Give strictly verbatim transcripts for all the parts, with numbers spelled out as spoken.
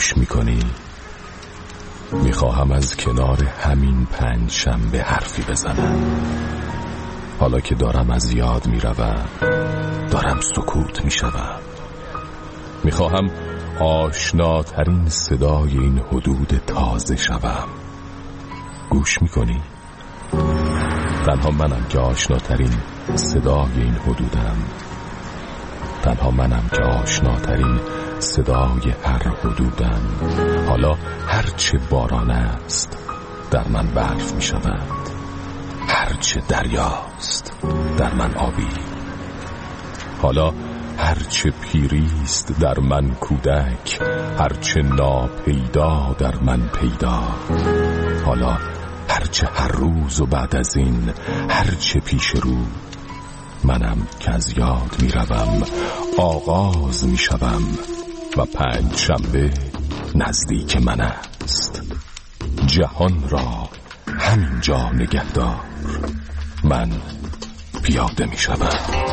گوش میکنی؟ میخواهم از کنار همین پنج شنبه حرفی بزنم. حالا که دارم از یاد میروم، دارم سکوت میشوم. میخواهم آشناترین صدای این حدود تازه شوم. گوش میکنی؟ تنها منم که آشناترین صدای این حدودم. تنها منم که آشناترین صدای هر حدودم. حالا هرچه باران است در من برف می شود، هرچه دریاست در من آبی. حالا هرچه پیریست در من کودک، هرچه ناپیدا در من پیدا. حالا هرچه هر روز و بعد از این هرچه پیش رو، منم که از یاد می روم، آغاز می شوم و پنج شنبه نزدیک من است. جهان را همینجا نگهدار، من پیاده می شوم.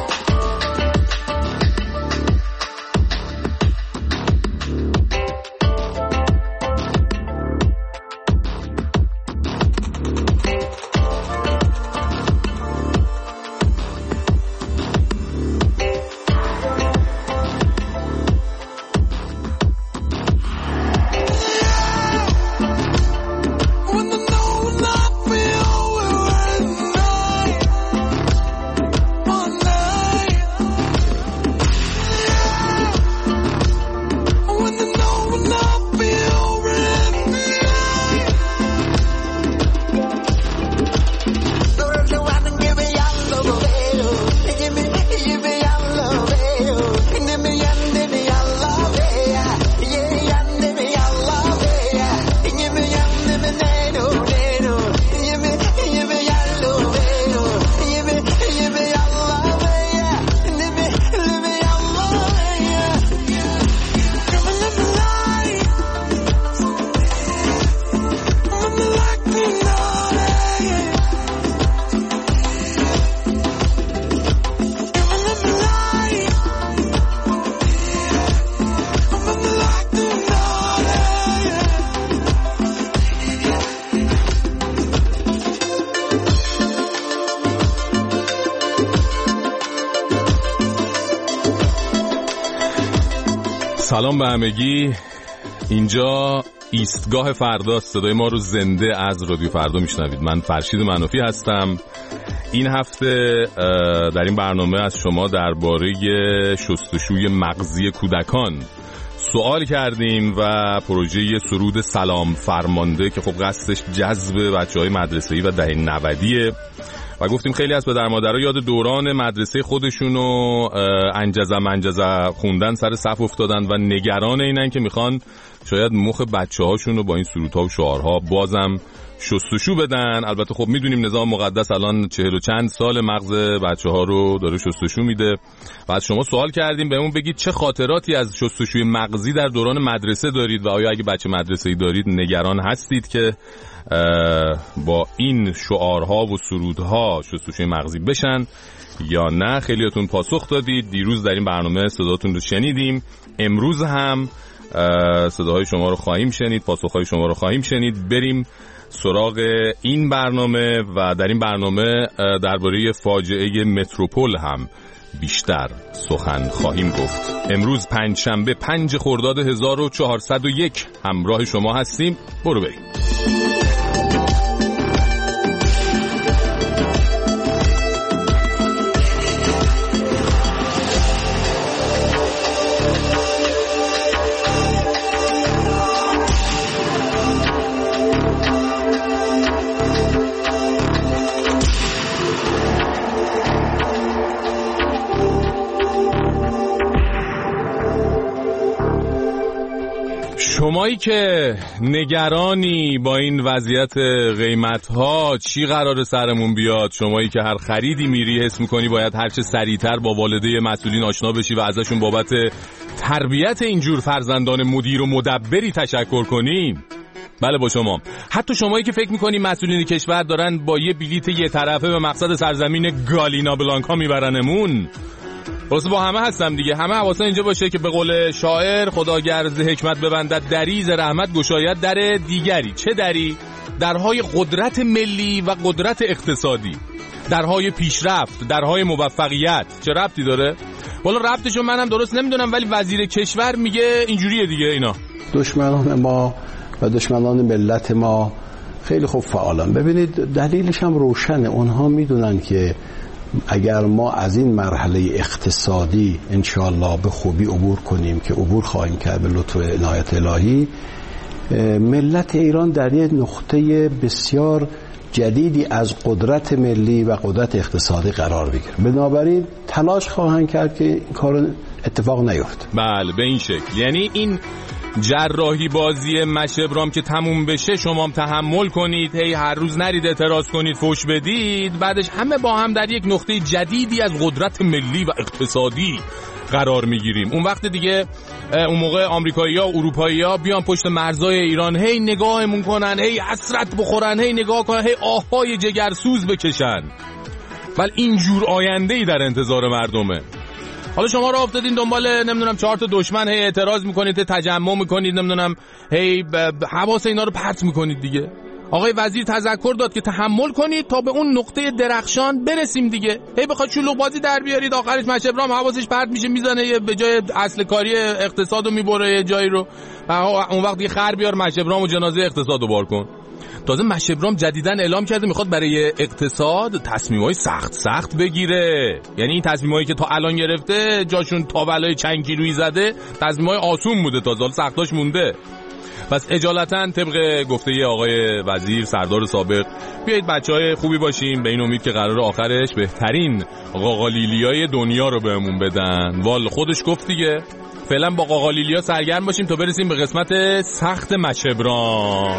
سلام به همگی. اینجا ایستگاه فرداست. صدای ما رو زنده از رادیو فردا میشنوید. من فرشید منافی هستم. این هفته در این برنامه از شما درباره شستشوی مغزی کودکان سوال کردیم و پروژه سرود سلام فرمانده که خب قصدش جذب بچه‌های مدرسه‌ای و دهه نودیه و گفتیم خیلی از پدر مادرها یاد دوران مدرسه خودشون و انجزه منجزه خوندن سر صف افتادن و نگران اینن که میخوان شاید مخ بچه‌هاشون رو با این سرودها و شعارها بازم شستشو بدن. البته خب میدونیم نظام مقدس الان چهل و چند سال مغز بچه‌ها رو داره شستشو میده و از شما سوال کردیم بهمون بگید چه خاطراتی از شستشوی مغزی در دوران مدرسه دارید و آیا اگه بچه مدرسه‌ای دارید نگران هستید که با این شعارها و سرودها شستشوی مغزی بشن یا نه. خیلیاتون پاسخ دادید. دیروز در این برنامه صداتون رو شنیدیم. امروز هم صداهای شما رو خواهیم شنید، پاسخهای شما رو خواهیم شنید. بریم سراغ این برنامه و در این برنامه درباره فاجعه متروپول هم بیشتر سخن خواهیم گفت. امروز پنج شنبه پنج خرداد هزار و چهارصد و یک همراه شما هستیم. برو بریم. شمایی که نگرانی با این وضعیت قیمت‌ها چی قراره سرمون بیاد، شمایی که هر خریدی میری حس میکنی باید هرچه سریعتر با والده مسئولین آشنا بشی و ازشون بابت تربیت اینجور فرزندان مدیر و مدبری تشکر کنی، بله با شما. حتی شمایی که فکر میکنی مسئولین کشور دارن با یه بلیت یه طرفه به مقصد سرزمین گالینا بلانکا میبرنمون، واسه با همه هستم دیگه، همه حواسا اینجا باشه که به قول شاعر خداگر ز حکمت ببندد دری، ز رحمت گشاید در دیگری. چه دری؟ درهای قدرت ملی و قدرت اقتصادی، درهای پیشرفت، درهای موفقیت. چه ربطی داره؟ والا ربطشو منم درست نمیدونم، ولی وزیر کشور میگه اینجوریه دیگه. اینا دشمنان ما و دشمنان ملت ما خیلی خوب فعالن. ببینید دلیلش هم روشنه، اونها میدونن که اگر ما از این مرحله اقتصادی انشاءالله به خوبی عبور کنیم که عبور خواهیم کرد به لطف عنایت الهی، ملت ایران در یک نقطه بسیار جدیدی از قدرت ملی و قدرت اقتصادی قرار بگیره. بنابراین تلاش خواهند کرد که این کار اتفاق نیفته. بله به این شکل. یعنی این جراحی بازی مشبرام که تموم بشه شما هم تحمل کنید، هی هر روز نرید اعتراض کنید، فوش بدید، بعدش همه با هم در یک نقطه جدیدی از قدرت ملی و اقتصادی قرار میگیریم. اون وقت دیگه اون موقع آمریکایی‌ها و اروپایی‌ها بیان پشت مرزای ایران هی نگاهمون کنن، هی حسرت بخورن، هی نگاه کنن، هی آهای جگرسوز بکشن. ولی اینجور آینده‌ای در انتظار مردمه. حالا شما را افتادین دنبال نمیدونم چهار تا دشمن، هی اعتراض میکنید، تجمع میکنید، نمیدونم هی حواس اینا رو پرت میکنید دیگه. آقای وزیر تذکر داد که تحمل کنید تا به اون نقطه درخشان برسیم دیگه. هی بخواد شلوغ بازی در بیارید، آخرش مشبرام حواسش پرت میشه، میزنه به جای اصل کاری اقتصادو میبره یه جایی رو، اون وقت دیگه خر بیار مشبرام و جنازه اقتصادو بار کن. تازه مشبرام جدیدن اعلام کرده میخواد برای اقتصاد تصمیمای سخت سخت بگیره. یعنی این تصمیمایی که تا الان گرفته جاشون تاولای چند کیلویی زده، تصمیمای آسون بوده، تا حالا سختاش مونده. پس اجالتا طبق گفته آقای وزیر سردار سابق بیایید بچهای خوبی باشیم، به این امید که قرار آخرش بهترین قاقالیلیای دنیا رو بهمون بدن. وال خودش گفت دیگه. فعلا با قاقالیلیا سرگرم باشیم تا برسیم به قسمت سخت مشبرام.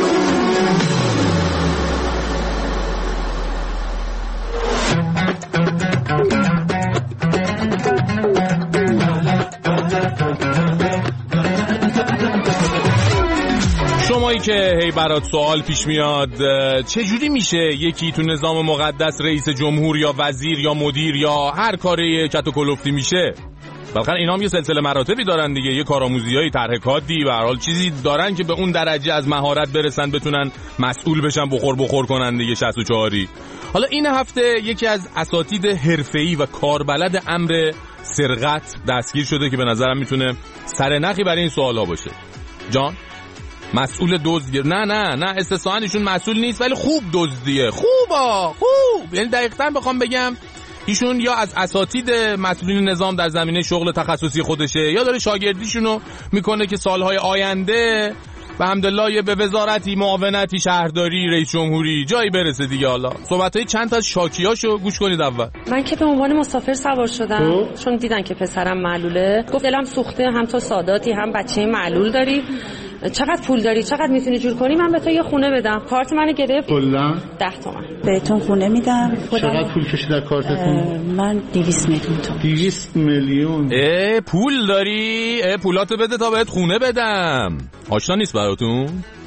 شمایی که هی برات سوال پیش میاد چجوری میشه یکی تو نظام مقدس رئیس جمهور یا وزیر یا مدیر یا هر کاری کت و کلفتی میشه؟ بالاخره اینا هم یه سلسله مراتبی دارن دیگه، یه کارآموزیای طرح کادی به هر حال چیزی دارن که به اون درجه از مهارت برسن بتونن مسئول بشن، بخور بخور کنن دیگه شصت و چهاری. حالا این هفته یکی از اساتید حرفه‌ای و کاربلد امر سرقت دستگیر شده که به نظرم میتونه سرنخی برای این سوال‌ها باشه. جان مسئول دزد؟ نه نه نه استثناً ایشون مسئول نیست، ولی خوب دزدیه، خوبا خوب. یعنی دقیقاً بخوام بگم ایشون یا از اساتید مسئولین نظام در زمینه شغل تخصصی خودشه، یا داره شاگردیشونو میکنه که سالهای آینده به حمدالله یه به وزارتی، معاونتی، شهرداری، رئیس جمهوری جایی برسه دیگه. حالا صحبتای چند تا از شاکیاشو گوش کنید. اول من که به عنوان مسافر سوار شدم چون دیدن که پسرم معلوله، گفت دلم سوخته، هم تو ساداتی هم بچه معلول داری، چقدر پول داری، چقدر میتونی جور کنی من به تو یه خونه بدم. کارت منو گرفت، کلا ده تومن بهتون خونه میدم. چقدر پول کشید در کارتتون؟ من دویست میلیون تومن. دویست میلیون اه پول داری؟ اه پولاتو بده تا بهت خونه بدم. آشنا نیست براتون؟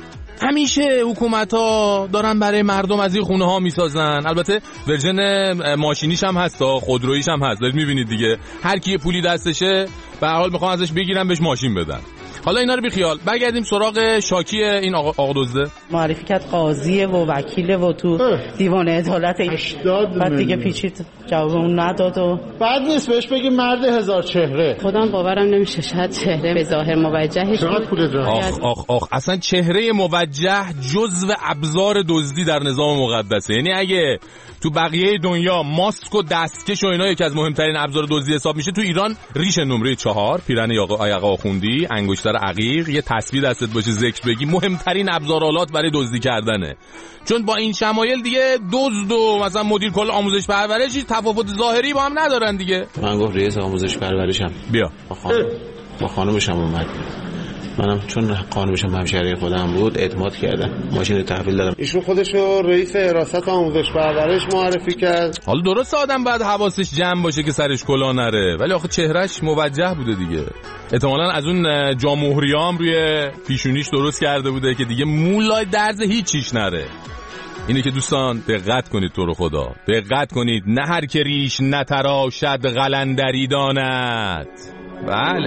همیشه حکومت‌ها دارن برای مردم از این خونه ها میسازن. البته ورژن ماشینیش هم هست، خودرویش هم هست، دارید میبینید دیگه. هر کی پولی دستشه به هر حال میخوان ازش بگیرن بهش ماشین بدن. حالا اینا رو بی خیال، برگردیم سراغ شاکی این آقا, آقا دزده. معرفی کرد قاضیه و وکیله و تو دیوان عدالت، بعد دیگه پیچید جواب اون نداد و بعد نیست بهش بگی مرد هزار چهره. خودم باورم نمیشه، شاید چهره به ظاهر موجهش چقدر پول داره. آخ آخ آخ اصلا چهره موجه جزو ابزار دزدی در نظام مقدسه. یعنی اگه تو بقیه دنیا ماسک و دستکش و اینا یکی از مهمترین ابزار دزدی حساب میشه، تو ایران ریش نمره چهار، پیرن آقا آخوندی، انگشتر عقیق، یه تسبیح دستت باشه ذکر بگی، مهمترین ابزارالات برای دزدی کردنه. چون با این شمایل دیگه دزد و مثلا مدیر کل آموزش پرورش هیچ تفاوت ظاهری با هم ندارن دیگه. من گفت رئیس آموزش پرورشم بیا با خانم با خانمشم اومد، منم چون خانمشم همشهری خودم بود اعتماد کردم، ماشین رو تحویل دادم. ایشون خودشو رئیس حراست آموزش پرورش معرفی کرد. حالا درسته آدم باید حواسش جمع باشه که سرش کلا نره، ولی آخه چهرهش موجه بوده دیگه. احتمالاً از اون جامهوریام روی پیشونیش درست کرده بوده که دیگه مولای درز هیچیش نره. اینه که دوستان دقت کنید، تو رو خدا دقت کنید، نه هر که ریش نتراشد قلندری داند. بله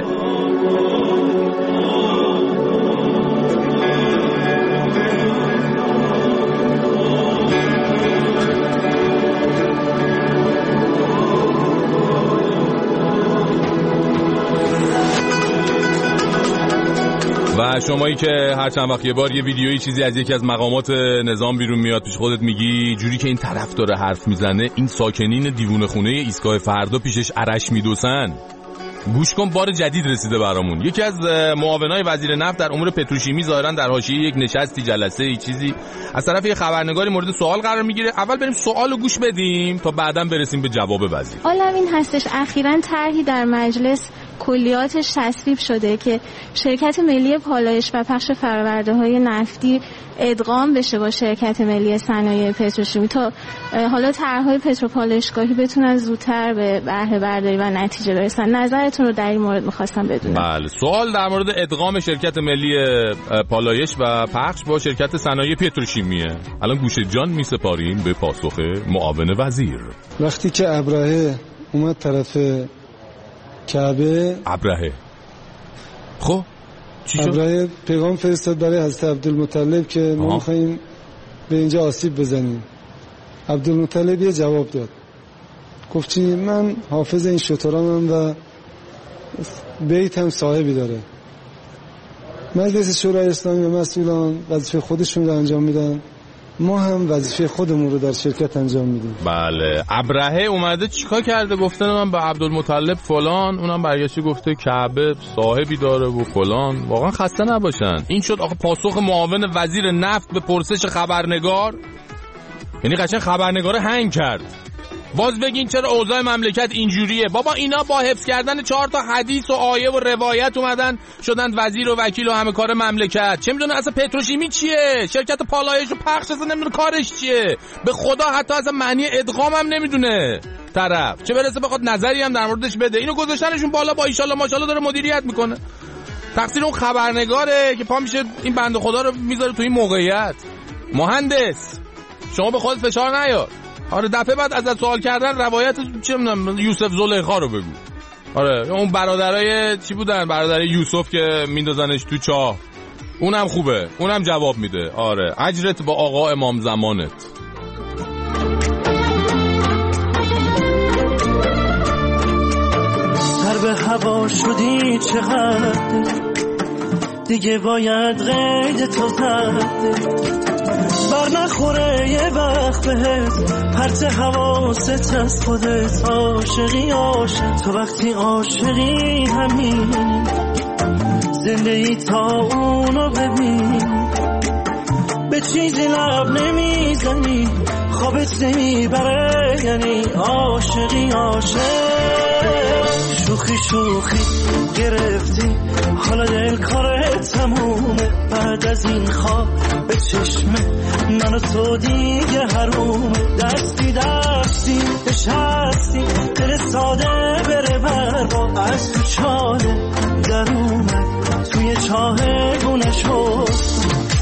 و شمایی که هر چند وقت یه بار یه ویدیویی چیزی از یکی از مقامات نظام بیرون میاد، پیش خودت میگی جوری که این طرف داره حرف میزنه این ساکنین دیوونه خونه ایستگاه فردا پیشش عرش میدوسن. گوش کن، بار جدید رسیده برامون. یکی از معاونای وزیر نفت در امور پتروشیمی ظاهرا در حاشیه یک نشستی جلسه ای چیزی از طرف یه خبرنگاری مورد سوال قرار میگیره. اول بریم سوالو گوش بدیم تا بعداً برسیم به جواب وزیر. حالا این هستش اخیراً طرحی در مجلس کلیاتش تصویب شده که شرکت ملی پالایش و پخش فرآورده‌های نفتی ادغام بشه با شرکت ملی صنایع پتروشیمی تا حالا طرح‌های پتروپالایشگاهی بتونن زودتر به بهره برداری و نتیجه برسن. نظرتون رو در این مورد می‌خواستم بدونم. بله، سوال در مورد ادغام شرکت ملی پالایش و پخش با شرکت صنایع پتروشیمیه. الان گوش جان می‌سپاریم به پاسخ معاون وزیر. وقتی که ابراهه اومد طرف کعبه، ابراهه خب چی شد؟ ابراهه پیغام فرستاد برای حضرت عبدالمطلب که ما می‌خوایم به اینجا آسیب بزنیم. عبدالمطلب یه جواب داد، گفت چی؟ من حافظ این شترانم و بیت هم صاحبی داره. مجلس شورای اسلامی و مسئولان وظیفه خودشون رو انجام میدن، ما هم وظیفه خودمون رو در شرکت انجام میدیم. بله، ابراهه اومده چیکار کرده؟ گفته من به عبدالمطلب فلان، اونم برگشته گفته کعبه صاحبی داره و فلان. واقعا خسته نباشن. این شد آخه پاسخ معاون وزیر نفت به پرسش خبرنگار. یعنی قشنگ خبرنگار هنگ کرد. باز بگین چرا اوضاع مملکت اینجوریه؟ بابا اینا با حفظ کردن چهار تا حدیث و آیه و روایت اومدن شدن وزیر و وکیل و همه کار مملکت. چه میدونه اصلا پتروشیمی چیه؟ شرکت پالایش و پخش اصلا نمیدونه کارش چیه. به خدا حتی اصلا معنی ادغام هم نمیدونه طرف، چه برسه بخواد نظری هم در موردش بده. اینو گذاشتنشون بالا، با ایشالله ماشاءالله داره مدیریت میکنه. تقصیر اون خبرنگاره که پا میشه این بنده خدا رو میذاره تو این موقعیت. مهندس شما به خودت فشار نیار. آره دفعه بعد ازت سوال کردن روایت چه میدونم یوسف زلیخا رو بگو. آره اون برادرای چی بودن، برادرای یوسف که میندازنش تو چاه، اونم خوبه، اونم جواب میده. آره اجرت با آقا امام زمانت. سر به هوا شدی چقدر دیگه باید قید تو زد، بر نخوره یه وقت بهت پرت حواست از خودت. عاشقی عاشق تو وقتی عاشقی همین زندگی تا اونو ببین، به چیزی لب نمیزنی خوابت نمیبره، یعنی عاشقی عاشق. شوخی شوخی گرفتی حالا دل کارت تمومه، بعد از این خواب به چشمه من و تو دیگه حرومه. دستی دستی بشستی دل ساده بره بربا، از تو چاله در اومد توی چاه گونه شد.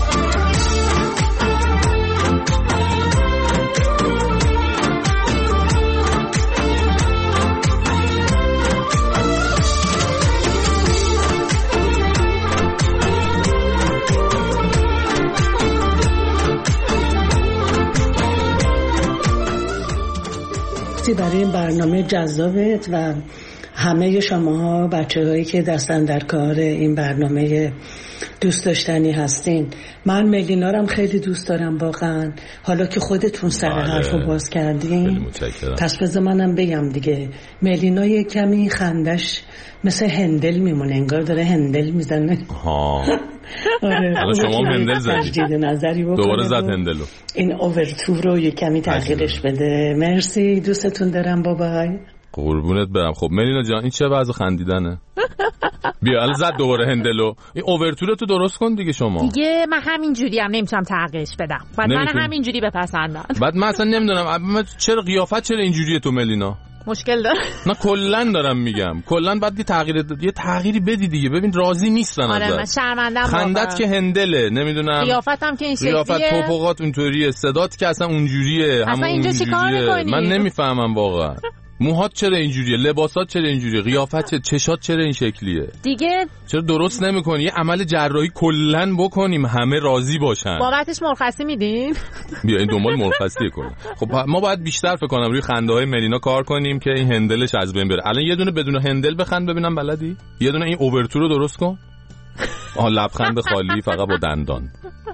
برای این برنامه جذابت و همه شماها بچه‌هایی که دستن در کار این برنامه دوست داشتنی هستین. من ملینا رو خیلی دوست دارم واقعا. حالا که خودتون سر حرفو باز کردین پس بذار منم بگم دیگه. ملینا یه کمی خندش مثل هندل میمونه، انگار داره هندل میزنه. ها آره حالا شما هندل زدی دوباره زد هندلو. این اوورتور رو یه کمی تغییرش بده. مرسی، دوستتون دارم، بابای. قربونت برم. خب ملینا جان این چه وضع خندیدنه؟ بیا الان زد دوباره هندلو. این اوورتور تو درست کن دیگه. شما دیگه من همینجوری هم نمیتونم تغییرش بدم، بعد من همینجوری بپسندم. بعد من اصلا نمیدونم چرا قیافت چرا اینجوریه تو ملینا. مشکل داره. نه کلا دارم میگم کلا بعد یه تغییر یه تغییری بدی دیگه. ببین راضی نیستن ازت. آره من شرمنده‌ام. خندت که هندله نمیدونم. قیافتم که این شکلیه. قیافت توپقات اونطوریه، صدات که اصلا اونجوریه، همون اونجوریه. من نمیفهمم واقعا. موهات چرا اینجوریه؟ لباسات چرا اینجوریه؟ قیافت چرا؟ چشات چرا این شکلیه؟ دیگه چرا درست نمی‌کنی؟ یه عمل جراحی کلاً بکنیم همه راضی باشن. بابتش مرخصی میدین؟ بیا این دنبال مرخصیه کلا. خب ما باید بیشتر فکر کنم روی خنده‌های ملینا کار کنیم که این هندلش از بین بره. الان یه دونه بدون هندل بخند ببینم بلدی؟ یه دونه این اوورتور رو درست کن. آها لبخند خالی فقط با دندان.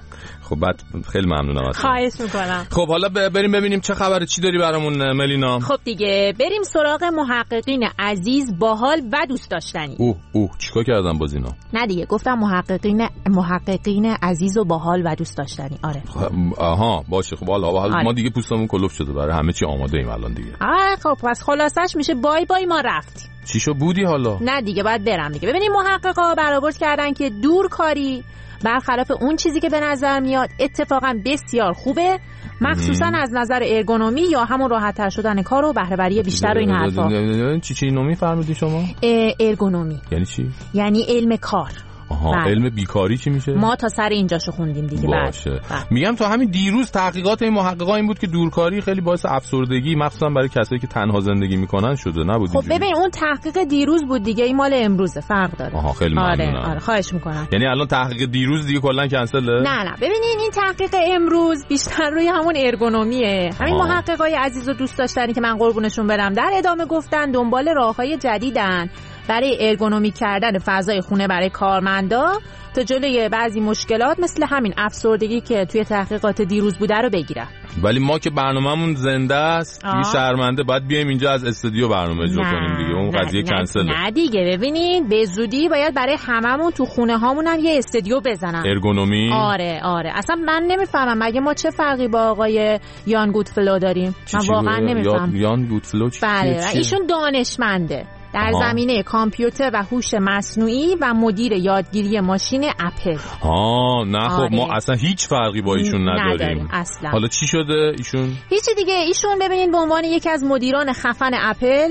خب بعد خیلی ممنونم ازت. خواهش میکنم. خب حالا بریم ببینیم چه خبره، چی داری برامون ملینا؟ خب دیگه بریم سراغ محققین عزیز، باحال و دوست داشتنی. اوه اوه چیکار کردن باز اینا؟ نه دیگه گفتم محققین محققین عزیز و باحال و دوست داشتنی. آره. آها باشه. خب حالا آره. ما دیگه پوستمون کلوف شده، برای همه چی آماده ایم الان دیگه. آره خب پس خلاصش میشه بای بای ما رفتیم. چیشو بودی حالا؟ نه دیگه باید برم دیگه. ببینیم محققا برآورد کردن که دورکاری برخلاف اون چیزی که به نظر میاد اتفاقا بسیار خوبه، مخصوصا از نظر ارگونومی یا همون راحت‌تر شدن کار و بهره وری بیشتر و این حرفا. چی چی نومی فرمودی شما؟ ارگونومی یعنی چی؟ یعنی علم کار. آها بله. علم بیکاری چی میشه؟ ما تا سر اینجاشو خوندیم دیگه. باشه بله. میگم تا همین دیروز تحقیقات این محققا این بود که دورکاری خیلی باعث افسردگی مخصوصا برای کسایی که تنها زندگی میکنن شده، نبود؟ خب ببین اون تحقیق دیروز بود دیگه، این مال امروزه، فرق داره. آها خیلی ممنونم. آره آره خواهش میکنم. یعنی الان تحقیق دیروز دیگه کلا کنسله؟ نه نه ببینین این تحقیق امروز بیشتر روی همون ارگونومیه. همین محققای عزیز و دوست داشتنی که من قربونشون برم در ادامه گفتن دنبال راههای جدیدن برای ارگونومی کردن فضای خونه برای کارمندا تا جلوی بعضی مشکلات مثل همین افسردگی که توی تحقیقات دیروز بوده رو بگیرن. ولی ما که برنامه‌مون زنده است دیگه شرمنده باید بیایم اینجا از استودیو برنامه اجرا کنیم دیگه، اون قضیه کنسله. نه دیگه ببینین به زودی باید برای هممون تو خونه هامون هم یه استودیو بزنن ارگونومی. آره آره اصلا من نمیفهمم مگه ما چه فرقی با آقای یان گودفلو داریم؟ من واقعا نمیفهمم. یان گودفلو چیه؟ بله ایشون دانشمنده در آها. زمینه کامپیوتر و هوش مصنوعی و مدیر یادگیری ماشین اپل. آه نه خب آره. ما اصلا هیچ فرقی با ایشون نداریم. نداریم اصلا. حالا چی شده ایشون؟ هیچی دیگه، ایشون ببینید به عنوان یکی از مدیران خفن اپل،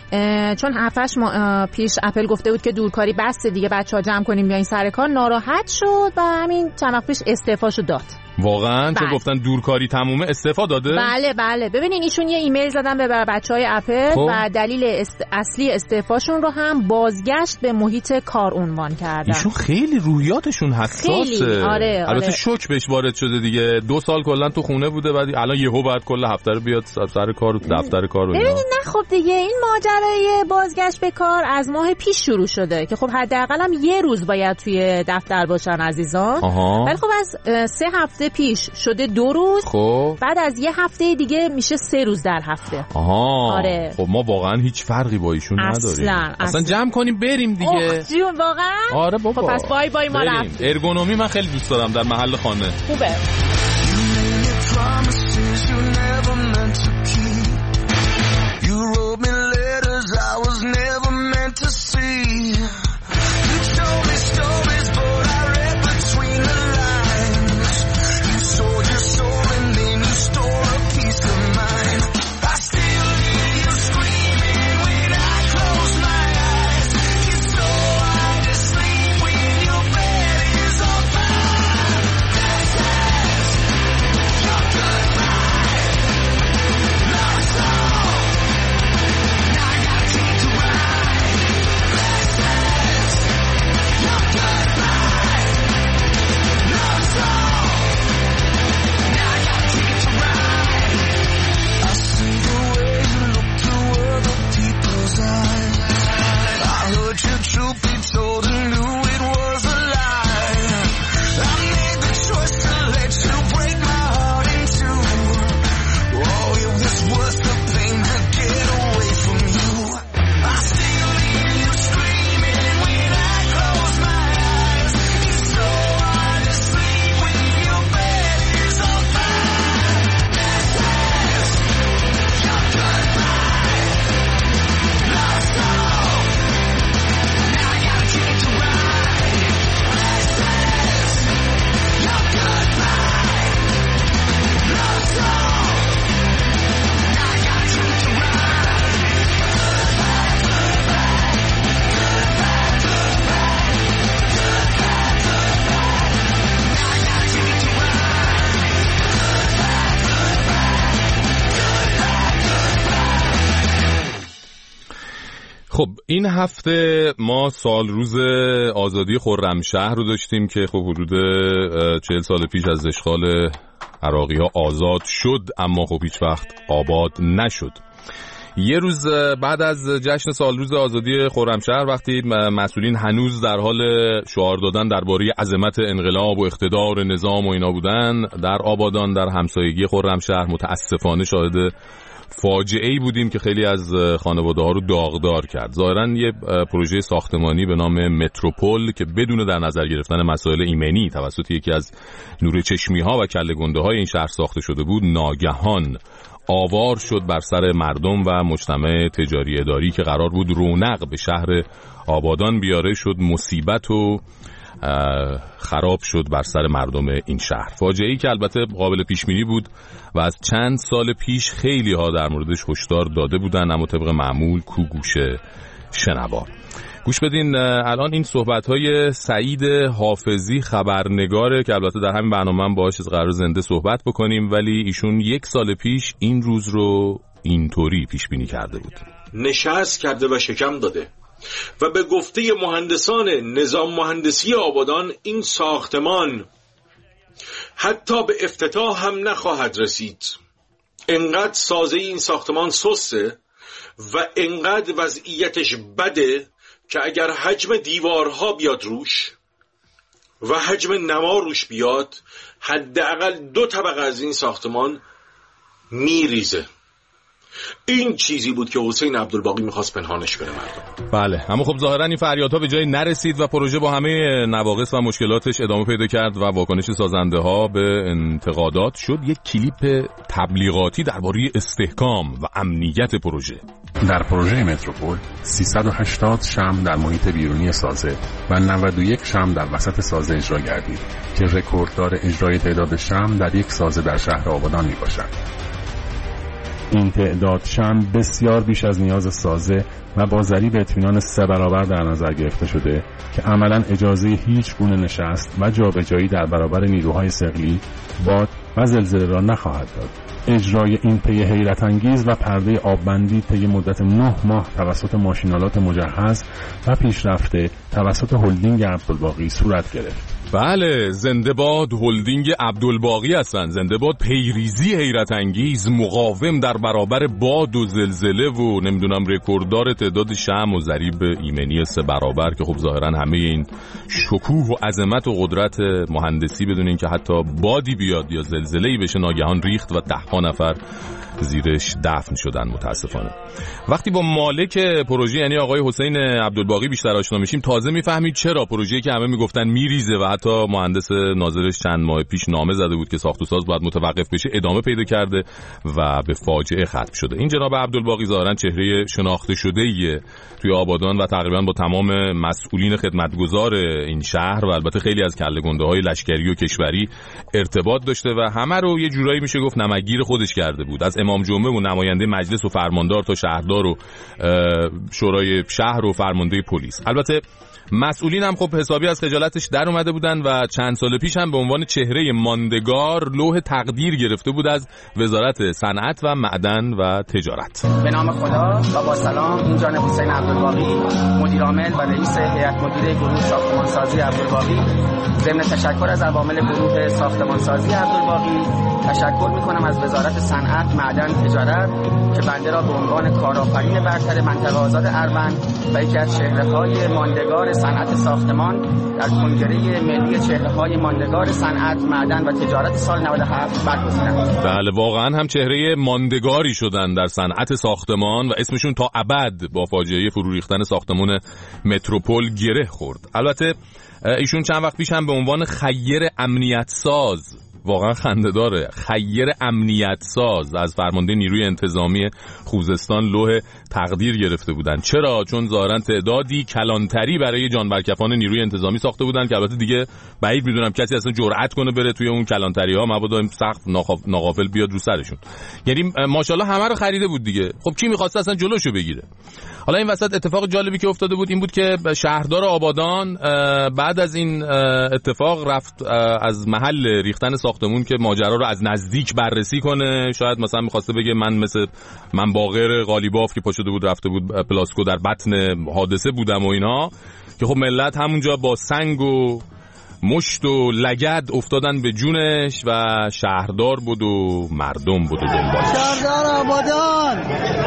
چون هفتش ماه پیش اپل گفته بود که دورکاری بسته دیگه بچه‌ها جمع کنیم بیاین سر کار، ناراحت شد و همین چند وقت پیش استعفاشو داد. واقعا چون گفتن دورکاری تمومه استعفا داده؟ بله بله ببینین ایشون یه ایمیل زدن به بچهای اپل خب. و دلیل است... اصلی استعفاشون رو هم بازگشت به محیط کار عنوان کردن. ایشون خیلی روحیاتشون حساسه. خیلی آره البته آره. شوک بهش وارد شده دیگه، دو سال کلا تو خونه بوده بعد الان یهو بعد کل هفته رو بیاد سر کار و دفتر کار. ببینین نه خب دیگه این ماجرای بازگشت به کار از ماه پیش شروع شده که خب حداقل هم یه روز باید توی دفتر باشن عزیزان. ولی خب از سه هفته پیش شده دو روز، خب بعد از یه هفته دیگه میشه سه روز در هفته. آها آره. خب ما واقعا هیچ فرقی با ایشون نداریم اصلا اصلا جمع کنیم بریم دیگه. اوه جون واقعا. آره بابا. خب پس بای بای ما رفتیم. ارگونومی من خیلی دوست دارم در محل خانه. خوبه. خب این هفته ما سال روز آزادی خرمشهر رو داشتیم که خب حدود چهل سال پیش از اشغال عراقی ها آزاد شد، اما خب هیچ وقت آباد نشد. یه روز بعد از جشن سال روز آزادی خرمشهر، وقتی مسئولین هنوز در حال شعار دادن درباره عظمت انقلاب و اقتدار نظام و اینا بودن، در آبادان در همسایگی خرمشهر متاسفانه شاهد فاجعه‌ای بودیم که خیلی از خانواده‌ها رو داغدار کرد. ظاهراً یه پروژه ساختمانی به نام متروپول که بدون در نظر گرفتن مسائل ایمنی توسط یکی از نور چشمی‌ها و کله‌گنده‌های این شهر ساخته شده بود، ناگهان آوار شد بر سر مردم و مجتمع تجاری اداری که قرار بود رونق به شهر آبادان بیاره، شد مصیبت و خراب شد بر سر مردم این شهر. فاجعه‌ای که البته قابل پیش بینی بود و از چند سال پیش خیلی ها در موردش هشدار داده بودن، اما طبق معمول کو گوشه شنوا. گوش بدین الان این صحبت‌های سعید حافظی خبرنگاره که البته در همین برنامه هم باهاش قرار زنده صحبت بکنیم، ولی ایشون یک سال پیش این روز رو اینطوری پیش بینی کرده بود. نشست کرده و شکم داده و به گفته مهندسان نظام مهندسی آبادان این ساختمان حتی به افتتاح هم نخواهد رسید. انقدر سازه این ساختمان سسته و انقدر وضعیتش بده که اگر حجم دیوارها بیاد روش و حجم نما روش بیاد، حداقل دو طبقه از این ساختمان میریزه. این چیزی بود که حسین عبدالباقی میخواست پنهانش کنه مردم. بله، اما خب ظاهرا این فریادها به جایی نرسید و پروژه با همه نواقص و مشکلاتش ادامه پیدا کرد و واکنش سازنده ها به انتقادات شد یک کلیپ تبلیغاتی درباره استحکام و امنیت پروژه. در پروژه متروپول سیصد و هشتاد شمع در محیط بیرونی سازه و نود و یک شمع در وسط سازه اجرا گردید که رکورددار اجرای تعداد شمع در یک سازه در شهر آبادان میباشد. این تعداد شمع بسیار بیش از نیاز سازه و با ضریب اطمینان سه برابر در نظر گرفته شده که عملاً اجازه هیچ گونه نشست و جابجایی در برابر نیروهای ثقلی، باد و زلزله را نخواهد داد. اجرای این پی حیرت انگیز و پرده آببندی طی مدت نه ماه توسط ماشینالات مجهز و پیشرفته توسط هلدینگ عبدالباقی صورت گرفت. بله، زنده باد هلدینگ عبدالباقی هستن، زنده باد پیریزی حیرت انگیز مقاوم در برابر باد و زلزله و نمیدونم رکورددار تعداد شمع و ضریب ایمنی سه برابر که خب ظاهرا همه این شکوه و عظمت و قدرت مهندسی بدون اینکه حتی بادی بیاد یا زلزله‌ای بشه ناگهان ریخت و ده ها نفر زیرش دفن شدن متاسفانه. وقتی با مالک پروژه یعنی آقای حسین عبدالباقی بیشتر آشنا میشیم تازه میفهمید چرا پروژه‌ای که همه میگفتن میریزه و حتی مهندس ناظرش چند ماه پیش نامه زده بود که ساخت و ساز باید متوقف بشه ادامه پیدا کرده و به فاجعه ختم شده. این جناب عبدالباقی ظاهرا چهره شناخته شده‌ایه توی آبادان و تقریبا با تمام مسئولین خدمتگزار این شهر و البته خیلی از کله‌گنده‌های لشکری و کشوری ارتباط داشته و همه رو یه جورایی میشه گفت نمکگیر خودش کرده بود، از امام جمعه و نماینده مجلس و فرماندار تا شهردار و شورای شهر و فرمانده پلیس. البته مسئولین هم خب حسابی از خجالتش در اومده بودن و چند سال پیش هم به عنوان چهره ماندگار لوح تقدیر گرفته بود از وزارت صنعت و معدن و تجارت. به نام خدا و با سلام، این جانب حسین عبدالباقی، مدیر عامل و رئیس هیئت مدیره گروه ساختمانسازی عبدالباقی، ضمن تشکر از عوامل گروه ساختمانسازی عبدالباقی تشکر میکنم از وزارت صنعت، معدن، تجارت که بنده را به عنوان کارآفرین برتر منطقه آزاد اروند و یکی از چهره‌های ماندگار صنعت ساختمان در کنگره ملی چهره‌های ماندگار صنعت، معدن و تجارت سال نود و هفت برگزیدم. بله، واقعا هم چهره ماندگاری شدن در صنعت ساختمان و اسمشون تا ابد با فاجعه فرو ریختن ساختمان متروپول گره خورد. البته ایشون چند وقت پیش هم به عنوان خیر امنیت ساز، واقعا خنده داره، خیر امنیت ساز از فرمانده نیروی انتظامی خوزستان لوح تقدیر گرفته بودن. چرا؟ چون ظاهرا تعدادی کلانتری برای جانورکفان نیروی انتظامی ساخته بودن که البته دیگه بعید میدونم کسی اصلا جرأت کنه بره توی اون کلانتری ها، مبادا سخت ناغافل بیاد رو سرشون. یعنی ماشاءالله همه رو خریده بود دیگه. خب کی می‌خواد اصلا جلوشو بگیره؟ حالا این وسط اتفاق جالبی که افتاده بود این بود که شهردار آبادان بعد از این اتفاق رفت از محل ریختن ساخت ساختمون که ماجرا رو از نزدیک بررسی کنه. شاید مثلا می‌خواسته بگه من مثل من باقر قالیباف که پا شده بود رفته بود پلاسکو در بطن حادثه بودم و اینا، که خب ملت همونجا با سنگ و مشت و لگد افتادن به جونش و شهردار بود و مردم بود و دنبالش. شهردار آبادان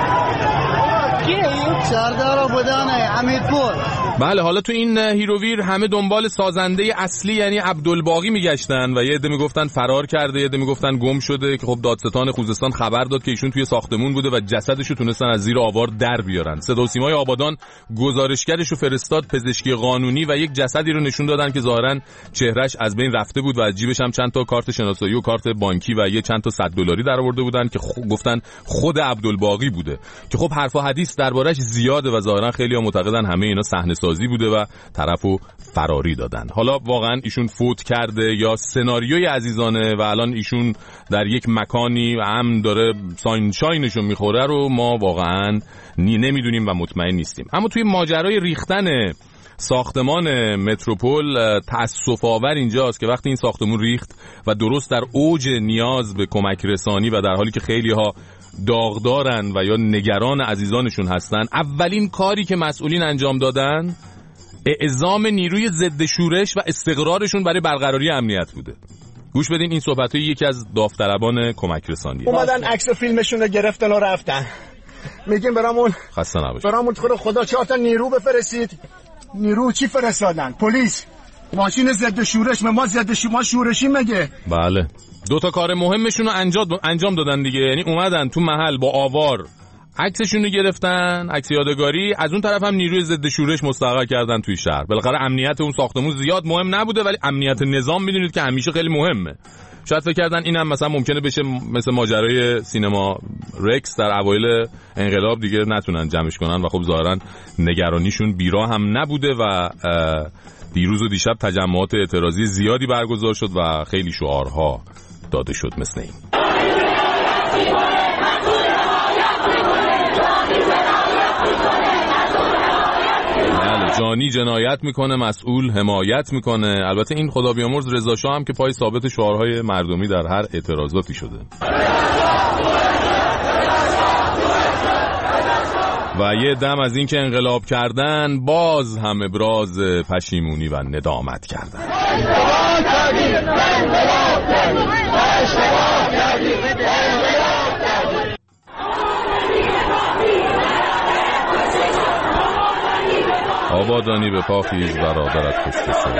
شهردار آبادان امیدپور. بله، حالا تو این هیروویر همه دنبال سازنده اصلی یعنی عبدالباقی میگشتن و یه عده میگفتن فرار کرده، یه عده میگفتن گم شده، که خب دادستان خوزستان خبر داد که ایشون توی ساختمون بوده و جسدش رو تونستن از زیر آوار در بیارن. صدا و سیمای آبادان گزارشگرش رو فرستاد پزشکی قانونی و یک جسدی رو نشون دادن که ظاهرا چهرهش از بین رفته بود و از جیبش هم چند تا کارت شناسایی و کارت بانکی و یه چند تا صد دلاری در آورده بودن که خ... گفتن خود عبدالباقی بوده، که خب حرف و حدیث دربارش زیاده و ظاهرا خیلی‌ها معتقدن همه اینا صحنه سازی بوده و طرفو فراری دادن. حالا واقعا ایشون فوت کرده یا سناریوی عزیزانه و الان ایشون در یک مکانی امن داره ساین شاینشو میخوره رو ما واقعا نی نمیدونیم و مطمئن نیستیم. اما توی ماجرای ریختن ساختمان متروپول تأسف آور اینجاست که وقتی این ساختمون ریخت و درست در اوج نیاز به کمک رسانی و در حالی که خیلی ها داغدارن و یا نگران عزیزانشون هستن، اولین کاری که مسئولین انجام دادن اعزام نیروی ضد شورش و استقرارشون برای برقراری امنیت بوده. گوش بدین این صحبت‌های یکی از داوطلبان کمک رسانی. اومدن عکس و فیلمشون رو گرفتن و رفتن. میگیم برامون خسته نباش. برامون خدا خدا چهار تا نیرو بفرستید. نیرو چی فرستادن؟ پلیس، ماشین ضد شورش. ما ضد شما شورشی مگه؟ بله. دو تا کار مهمشون رو انجام دادن دیگه، یعنی اومدن تو محل با آوار عکسشون رو گرفتن، عکس یادگاری، از اون طرف هم نیروی ضد شورش مستقر کردن توی شهر. بالاخره امنیت اون ساختمون زیاد مهم نبوده ولی امنیت نظام میدونید که همیشه خیلی مهمه. شاید فکر کردن اینم مثلا ممکنه بشه مثل ماجرای سینما رکس در اوایل انقلاب دیگه نتونن جمعش کنن و خب ظاهرا نگرانیشون بیرا هم نبوده و دیروز و دیشب تجمعات اعتراضی زیادی برگزار شد و خیلی شعارها داده شد مثل این. جانی جنایت میکنه، مسئول حمایت میکنه. البته این خدا بیامرز رضا شاه هم که پای ثابت شعارهای مردمی در هر اعتراضاتی شده و یه دم از این که انقلاب کردن باز هم ابراز پشیمونی و ندامت کردن. آبادانی به پا خیز برادرت کشته شد.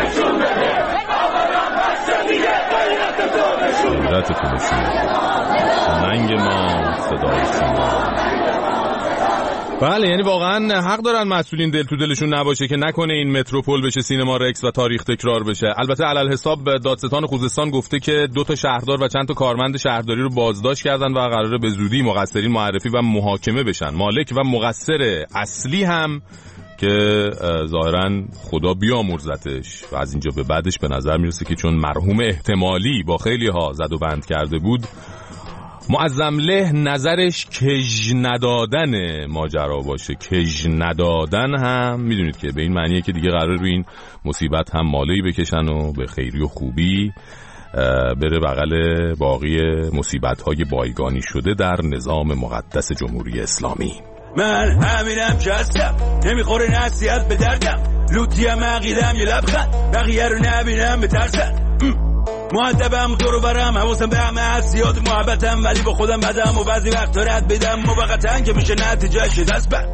غیرت فلسطین ننگ ما صدای سیما. بله، یعنی واقعا حق دارن مسئولین دل تو دلشون نباشه که نکنه این متروپول بشه سینما رکس و تاریخ تکرار بشه. البته علل حساب دادستان خوزستان گفته که دو تا شهردار و چند تا کارمند شهرداری رو بازداشت کردن و قراره به زودی مقصرین معرفی و محاکمه بشن. مالک و مقصر اصلی هم که ظاهرا خدا بیامرزتش و از اینجا به بعدش به نظر میرسه که چون مرحوم احتمالی با خیلی ها زد و بند کرده بود، معظم له نظرش کج ندادن ماجرا باشه. کج ندادن هم میدونید که به این معنیه که دیگه قرار روی این مصیبت هم ماله‌ای بکشن و به خیری و خوبی بره بغل باقی مصیبت‌های بایگانی شده در نظام مقدس جمهوری اسلامی. من همینم که هستم، نمیخوره نصیحت به دردم، لوتیم عقیدم یه لبخند، بقیه رو نبینم بترسن. مؤدبم دورو برم، حواسم به همه هست، زیاد محبتم ولی با خودم بدم و بعضی وقتا رد بدم موقتا که میشه نتیجهش دست بر.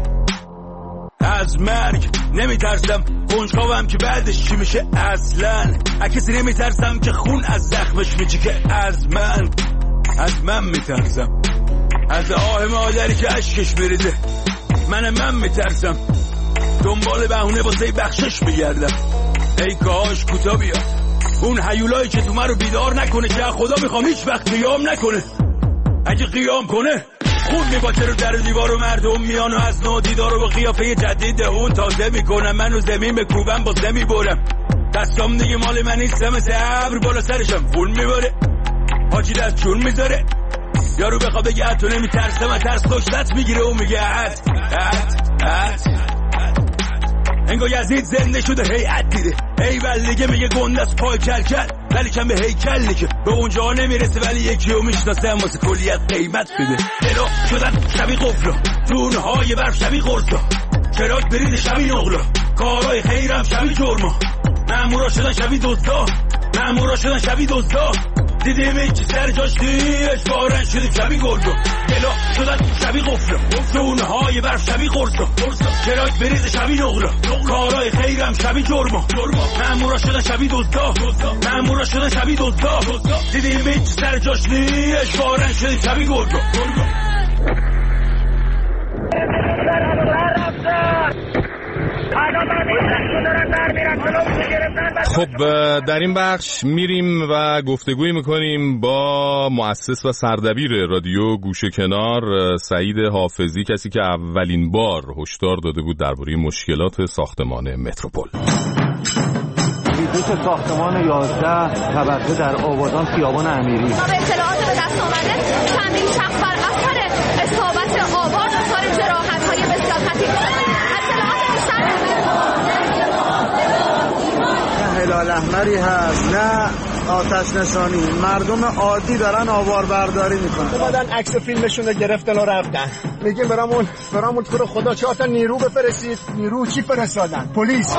از مرگ نمیترسم، کنجکاوم که بعدش چی میشه اصلا. از کسی نمیترسم که خون از زخمش میچکه، از من از من میترسم، از آه مادری که اشکش بریزه. من من میترسم، دنبال بهونه واسه بخشش میگردم. ای کاش کوتا بیاد اون هیولایی که تو من رو بیدار نکنه، که خدا میخوام هیچ وقت قیام نکنه. اگه قیام کنه خون میباچه رو در دیوار و مردم میان و از نو دیدار رو با قیافه جدید اون تازه میکنم. منو زمین به کوبم با زمی برم، دستام دیگه مال من نیست، مثل ابر بالا سرشم خون میباره. حاجی دست چون میذاره، یارو بخواه بگه ات تو نمیترسم، از ترس داشتت میگیره و میگه ات ات ات. انگار یزید زنده شده هیئت دیده ای ولیگه میگه گنده از پای کل کل ولی کم به هیکل دیگه به اونجا نمیرسه ولی یکی رو میشناسه واسه کلیت قیمت بده الا شدن شبیه قفلا دونه های برف شبیه قرصا چراک برید شبیه نقلا کارهای خیرم شبیه جرما مامورا شدن شبیه دوستا مامورا شدن شبیه دوستا دیدیم ایچی سر جاش دیش بارن شدیم شبیه گلدو گلا شدن شبیه قفلا دونه های برف شبیه قرصا چراک برید شبیه نقلا کارهای خیرم شبیه جرما مامورا شدن شبیه دوستا مامورا شدن شبیه دوستا دیدیم ایچی سر جاش دیش بارن شدیم شبیه گلدو خب در این بخش میریم و گفتگوی میکنیم با مؤسس و سردبیر رادیو گوشه کنار سعید حافظی، کسی که اولین بار هشدار داده بود درباره مشکلات ساختمان متروپول. ریزش ساختمان یازده طبقه در آبادان خیابان امیری. به اطلاعات به دست آمده چندین شخص بر اثر اصابت آوار دچار جراحت‌های بسیار خطیر شدند. اطلاعات بیشتر هلال احمری هست نه آتش نشانی، مردم عادی دارن آوار برداری میکنن. اومدن عکس فیلمشون رو گرفتن و رفتن. میگیم برامون برامون تو رو خدا چهار تا نیرو بفرستید. نیرو چی فرستادن؟ پلیس.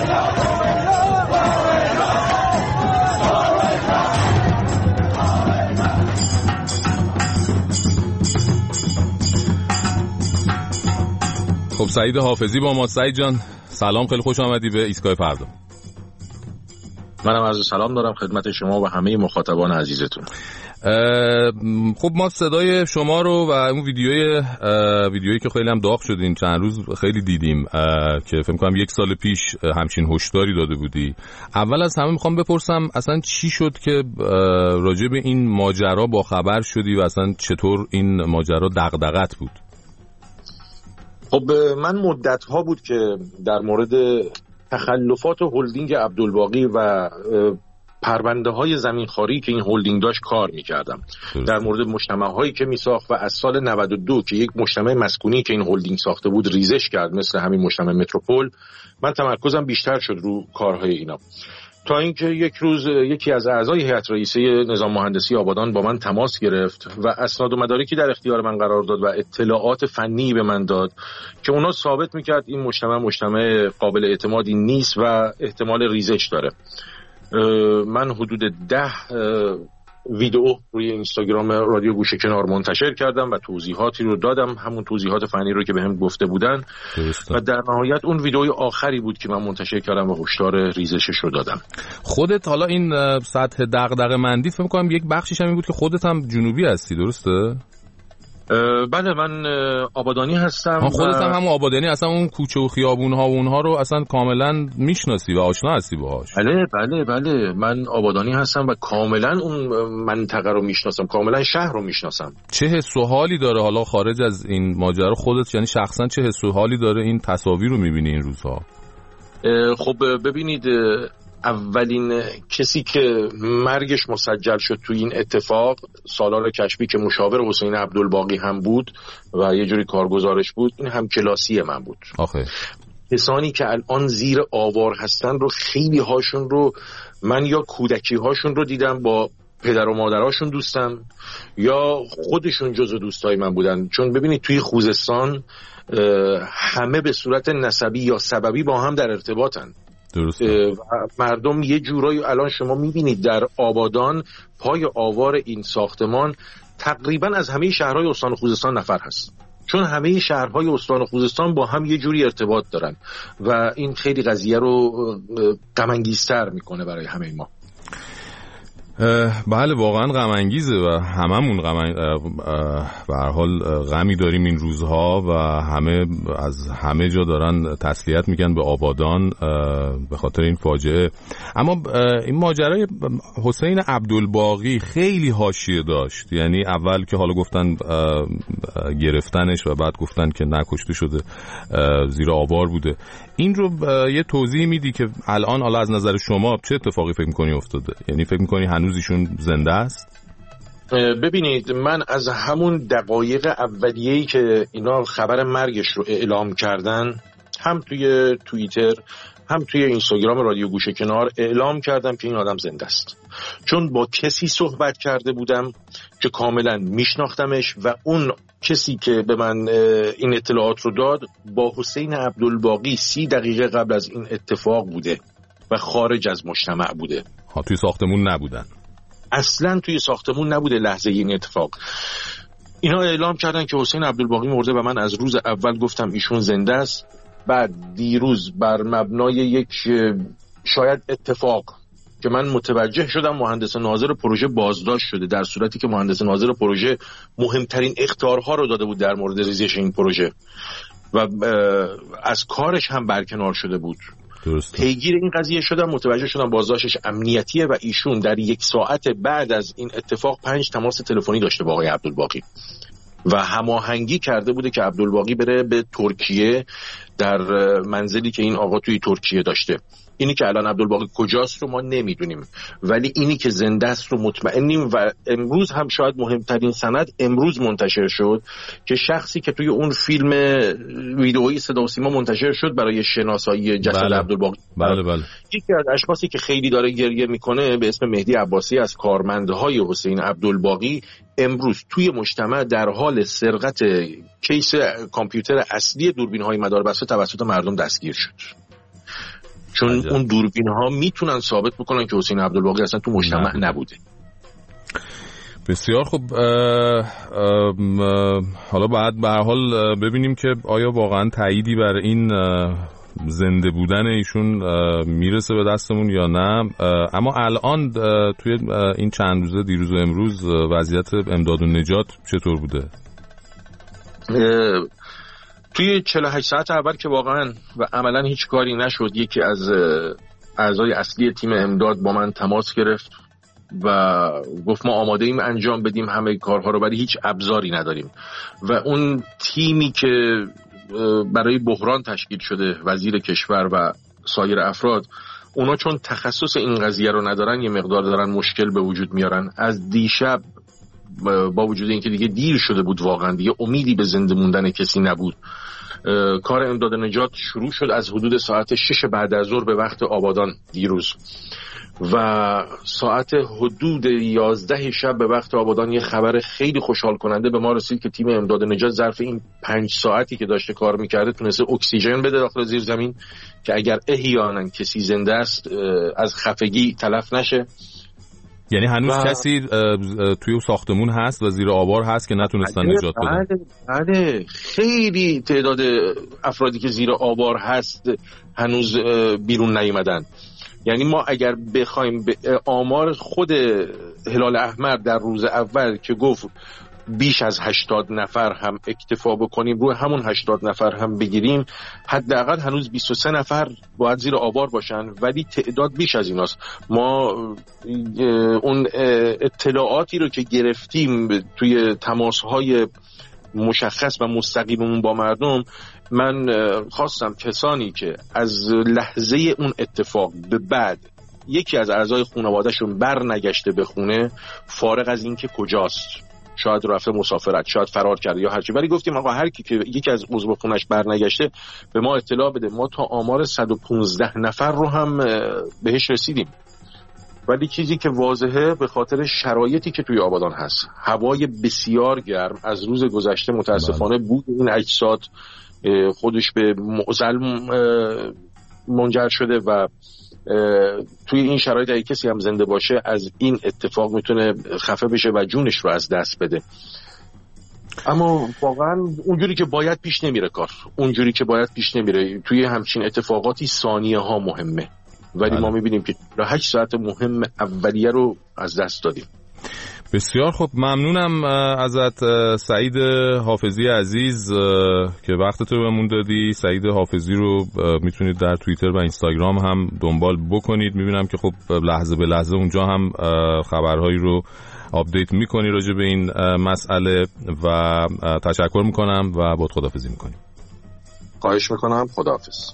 خب سعید حافظی با ما. سعید جان سلام، خیلی خوش آمدی به ایستگاه فردا. منم عرض سلام دارم خدمت شما و همه مخاطبان عزیزتون. خب ما صدای شما رو و اون ویدیوی ویدیویی که خیلی هم داغ شدین چند روز خیلی دیدیم که فکر کنم یک سال پیش همچین هشداری داده بودی. اول از همه میخوام بپرسم اصلا چی شد که راجع به این ماجرا با خبر شدی و اصلا چطور این ماجرا دغدغت بود؟ خب من مدت ها بود که در مورد تخلفات هلدینگ عبدالباقی و پرونده های زمینخواری که این هلدینگ داشت کار میکردم. در مورد مجتمع هایی که میساخت و از سال نود و دو که یک مجتمع مسکونی که این هلدینگ ساخته بود ریزش کرد مثل همین مجتمع متروپول، من تمرکزم بیشتر شد رو کارهای اینا. تا اینکه یک روز یکی از اعضای هیئت رئیسه نظام مهندسی آبادان با من تماس گرفت و اسناد و مدارکی در اختیار من قرار داد و اطلاعات فنی به من داد که اونا ثابت میکرد این مجتمع مجتمع قابل اعتمادی نیست و احتمال ریزش داره. من حدود ده ویدئو روی اینستاگرام رادیو گوشه کنار منتشر کردم و توضیحاتی رو دادم، همون توضیحات فنی رو که بهم گفته بودن درسته. و در نهایت اون ویدئوی آخری بود که من منتشر کردم و هشدار ریزشش رو دادم. خودت حالا این سطح دغدغه مندی فکر می‌کنم یک بخشش هم این بود که خودت هم جنوبی هستی، درسته؟ بله من آبادانی هستم. خودت هم همون آبادانی، اصلا اون کوچه و خیابون ها و اونها رو اصلا کاملا میشناسی و آشنا هستی باهاش؟ بله بله بله من آبادانی هستم و کاملا اون منطقه رو میشناسم، کاملا شهر رو میشناسم. چه حس و حالی داره حالا خارج از این ماجرا خودت، یعنی شخصا چه حس و حالی داره این تصاویر رو میبینی این روزها؟ خب ببینید اولین کسی که مرگش مسجل شد تو این اتفاق سالار کشبی که مشاور حسین عبدالباقی هم بود و یه جوری کارگزارش بود، این هم کلاسی من بود. آخه کسانی که الان زیر آوار هستن رو خیلی هاشون رو من یا کودکی هاشون رو دیدم با پدر و مادراشون دوستم یا خودشون جزو دوستای من بودن. چون ببینید توی خوزستان همه به صورت نسبی یا سببی با هم در ارتباطن. درسته. مردم یه جورایی الان شما میبینید در آبادان پای آوار این ساختمان تقریبا از همه شهرهای استان خوزستان نفر هست، چون همه شهرهای استان خوزستان با هم یه جوری ارتباط دارن و این خیلی قضیه رو غم انگیزتر میکنه برای همه ما. بله واقعا غم انگیزه و هممون غم به هر حال غمی داریم این روزها و همه از همه جا دارن تسلیت میگن به آبادان به خاطر این فاجعه. اما این ماجرای حسین عبدالباقی خیلی حاشیه داشت، یعنی اول که حالا گفتن گرفتنش و بعد گفتن که نکشته شده زیر آوار بوده. این رو یه توضیح میدی که الان حالا از نظر شما چه اتفاقی فکر میکنی افتاده؟ یعنی فکر میکنی هنوز ایشون زنده است؟ ببینید من از همون دقایق اولیه‌ای که اینا خبر مرگش رو اعلام کردن هم توی توییتر هم توی اینستاگرام رادیو گوشه کنار اعلام کردم که این آدم زنده است، چون با کسی صحبت کرده بودم که کاملا میشناختمش و اون کسی که به من این اطلاعات رو داد با حسین عبدالباقی سی دقیقه قبل از این اتفاق بوده و خارج از مجتمع بوده. ها توی ساختمون نبودن؟ اصلا توی ساختمون نبوده لحظه این اتفاق. اینا اعلام کردن که حسین عبدالباقی مرده و من از روز اول گفتم ایشون زنده است. بعد دیروز بر مبنای یک شاید اتفاق که من متوجه شدم مهندس ناظر پروژه بازداشت شده، در صورتی که مهندس ناظر پروژه مهمترین اخطارها رو داده بود در مورد ریزش این پروژه و از کارش هم برکنار شده بود. درسته. پیگیر این قضیه شدم، متوجه شدم بازداشتش امنیتیه و ایشون در یک ساعت بعد از این اتفاق پنج تماس تلفنی داشته با آقای عبدالباقی و هماهنگی کرده بوده که عبدالباقی بره به ترکیه در منزلی که این آقا توی ترکیه داشته. اینی که الان عبدالباقی کجاست رو ما نمیدونیم، ولی اینی که زنده است رو مطمئنیم و امروز هم شاید مهمترین سند امروز منتشر شد که شخصی که توی اون فیلم ویدئویی صدا و سیما منتشر شد برای شناسایی جسد بله. عبدالباقی بله بله. یکی از اشخاصی که خیلی داره گریه میکنه به اسم مهدی عباسی از کارمندهای حسین عبدالباقی امروز توی مجتمع در حال سرقت کیس کامپیوتر اصلی دوربین‌های مداربسته توسط مردم دستگیر شد، چون عجب. اون دوربین ها میتونن ثابت بکنن که حسین عبدالباقی اصلا تو مجتمع نه. نبوده. بسیار خوب. اه اه حالا بعد به هر حال ببینیم که آیا واقعا تأییدی بر این زنده بودن ایشون میرسه به دستمون یا نه. اما الان توی این چند روزه دیروز و امروز وضعیت امداد و نجات چطور بوده؟ توی چهل و هشت ساعت اول که واقعا و عملا هیچ کاری نشد، یکی از اعضای اصلی تیم امداد با من تماس گرفت و گفت ما آماده ایم انجام بدیم همه کارها رو، ولی هیچ ابزاری نداریم و اون تیمی که برای بحران تشکیل شده، وزیر کشور و سایر افراد، اونا چون تخصص این قضیه رو ندارن یه مقدار دارن مشکل به وجود میارن. از دیشب با وجود اینکه دیگه دیر شده بود، واقعا دیگه امیدی به زنده موندن کسی نبود، کار امداد نجات شروع شد از حدود ساعت شش بعد از ظهر به وقت آبادان دیروز و ساعت حدود یازده شب به وقت آبادان یه خبر خیلی خوشحال کننده به ما رسید که تیم امداد نجات ظرف این پنج ساعتی که داشته کار میکرده تونسته اکسیژن بده داخل زیر زمین که اگر احیانا کسی زنده است از خفگی تلف نشه. یعنی هنوز و... کسی توی ساختمون هست و زیر آوار هست که نتونستن نجات بدن؟ بله بله، خیلی تعداد افرادی که زیر آوار هست هنوز بیرون نیومدن. یعنی ما اگر بخوایم به آمار خود هلال احمر در روز اول که گفت بیش از هشتاد نفر هم اکتفا بکنیم، روی همون هشتاد نفر هم بگیریم، حداقل هنوز بیست و سه نفر باید زیر آوار باشن، ولی تعداد بیش از ایناست. ما اون اطلاعاتی رو که گرفتیم توی تماس‌های مشخص و مستقیممون با مردم، من خواستم کسانی که از لحظه اون اتفاق به بعد یکی از اعضای خانواده‌شون بر نگشته به خونه، فارغ از این که کجاست، شاید رفته مسافرت، شاید فرار کرده یا هرچی، ولی گفتیم آقا هر کی که یکی از عضو خونش برنگشته به ما اطلاع بده. ما تا آمار صد و پانزده نفر رو هم بهش رسیدیم، ولی چیزی که واضحه به خاطر شرایطی که توی آبادان هست، هوای بسیار گرم از روز گذشته متاسفانه بود این اجساد خودش به معضل منجر شده و توی این شرایط اگه کسی هم زنده باشه از این اتفاق میتونه خفه بشه و جونش رو از دست بده. اما واقعا اونجوری که باید پیش نمیره کار، اونجوری که باید پیش نمیره. توی همچین اتفاقاتی ثانیه ها مهمه، ولی بله. ما میبینیم که هشت ساعت مهم اولیه رو از دست دادیم. بسیار خوب، ممنونم ازت سعید حافظی عزیز که وقت تو بهمون دادی. سعید حافظی رو میتونید در توییتر و اینستاگرام هم دنبال بکنید. میبینم که خب لحظه به لحظه اونجا هم خبرهایی رو آپدیت میکنی راجع به این مسئله و تشکر میکنم و باید خداحافظی میکنیم. خواهش میکنم، خداحافظ.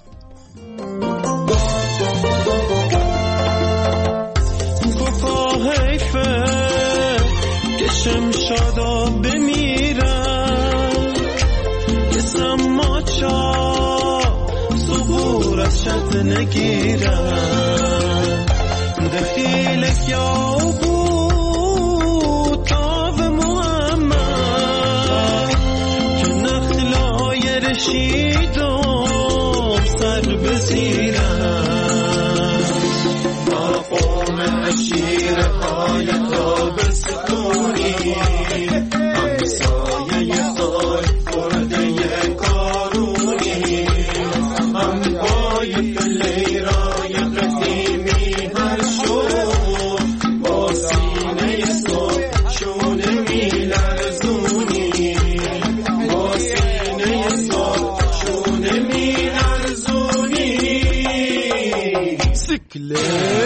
شمشادا بمیرم که سماچا عبور از شط نگیرم دخیلک یا بود تاو محمد که نخلای رشیدم سر بزیرم با قوم عشیر های تاب سکونی همسایه خای برده کارونی هم پای پلی رای قدیمی هر شد با سینه صبح شونه میلرزونی با سینه صبح شونه میلرزونی سکلی.